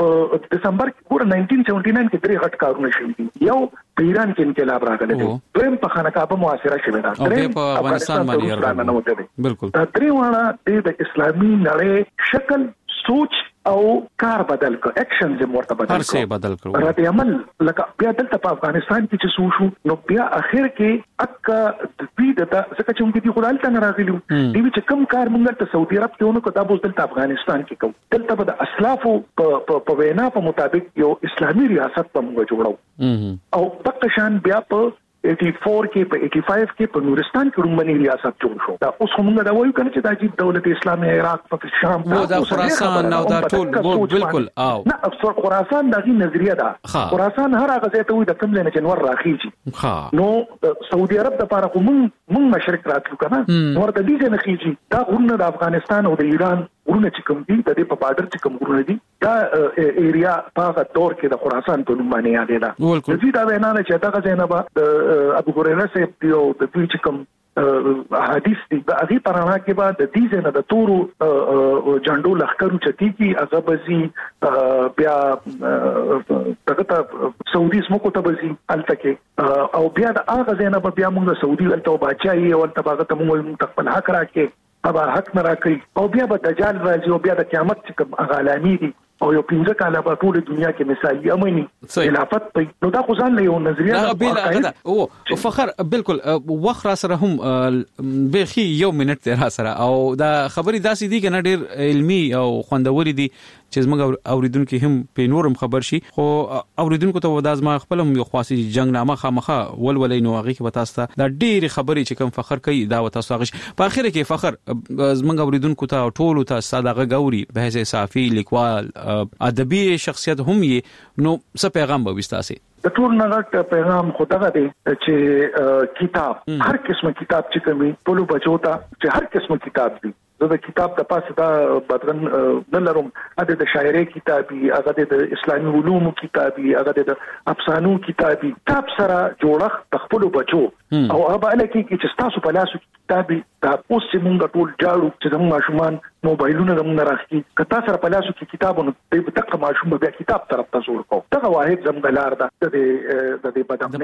کې ګور 1979 کې درې غټ کارونه شوي یو په ایران کې انقلاب راغلی دی دویم په خانه کعبه محاصره شوې ده دریم په افغانستان باندې بالکل دا درې واړه د اسلامي نړۍ شکل سوچ او کار بدل کړ اکشن زم ورته بدل کړ هر څه بدل کړ رد عمل لکه بیا دلته په افغانستان کې چې شو نو بیا اخر کې اکا د دې د څه چې موږ دې خدای ته راغلیو دې چې کم کار موږ ته سعودي عرب کې ونو کدا بوز دلته افغانستان کې کوم دلته به د اسلافو په وینا په مطابق یو اسلامي ریاست په موږ جوړو او پکشان بیا په 84 کې په 85 کې په نورستان کې رومنی ریاست جوړ شو دا اوس موږ دا وایو کنه چې دا چې دولت اسلامي عراق په شام دا خراسان او دا ټول بالکل او نه افسر خراسان دغه نظریه ده خراسان هر هغه ځای ته وي د کوم ځای نه جنور راخیږي نو سعودي عرب د لپاره موږ مشرق راتلو کنه ورته دي چې نه کیږي دا غرونه د افغانستان او د ایران غرونه چې کوم دي د دې په بارډر چې کوم غرونه دي دا ایریا په هغه دور کې د خراسان په نوم باندې یادېده د دې دا وینا نه چې دا ځای نه ابو هريره سے یو د دوی چې کوم حدیث دی هغه پرانا کې بعد د دې نه د تورو جنډو لخرو چتی کی هغه بزي بیا دغه سعودي سمو ته بزي التکه او بیا د هغه زینب بیا موږ سعودي ولته بچای او ولته هغه ته موږ خپل حق راکې ابا حق نه راکې او بیا به دجال راځي او بیا د قیامت څخه غالانی دي او یو پنځه کاله په ټول دنیا کې مثالي امني خلافت په نو دا خو ځان له یو نظریه او فخر بالکل وخت را سره هم بخي یو منټ را سره او دا خبري داسې دي کنه ډېر علمي او خوندوري دي چې زموږ اوریدونکو هم په نورم خبر شي خو اوریدونکو ته وداز ما خپل یو خاصي جنگ نامه خامخه ولولې نو هغه کې وتاسته دا ډېر خبري چې کوم فخر کوي دا وتاسو غش په اخر کې فخر زموږ اوریدونکو ته ټول ته صادقه غوري به حیث صافي لیکوال ادبي شخصیت هم یې نو څه پیغام به وستاسي د ټول نغټ پیغام خدای دې چې کتاب هر قسمه کتاب چې کومي ټول بچو ته چې هر قسمه کتاب دي د کتاب د پاسه دا بدرن نه لرم اته د شاعري کتابي هغه د اسلامي علومو کتابي هغه د افسانو کتابي کتاب سره جوړخ خپل بچو او هغه الکه چې تاسو په لاسو کتابي دا اوس موږ ټول جاړو چې زموږ ماشومان موبایلونه زموږ راخي کته سره په لاسو کې کتابونه د تک ماشوم بیا کتاب طرف ته زور کو دا واحد زموږ لار ده د بدن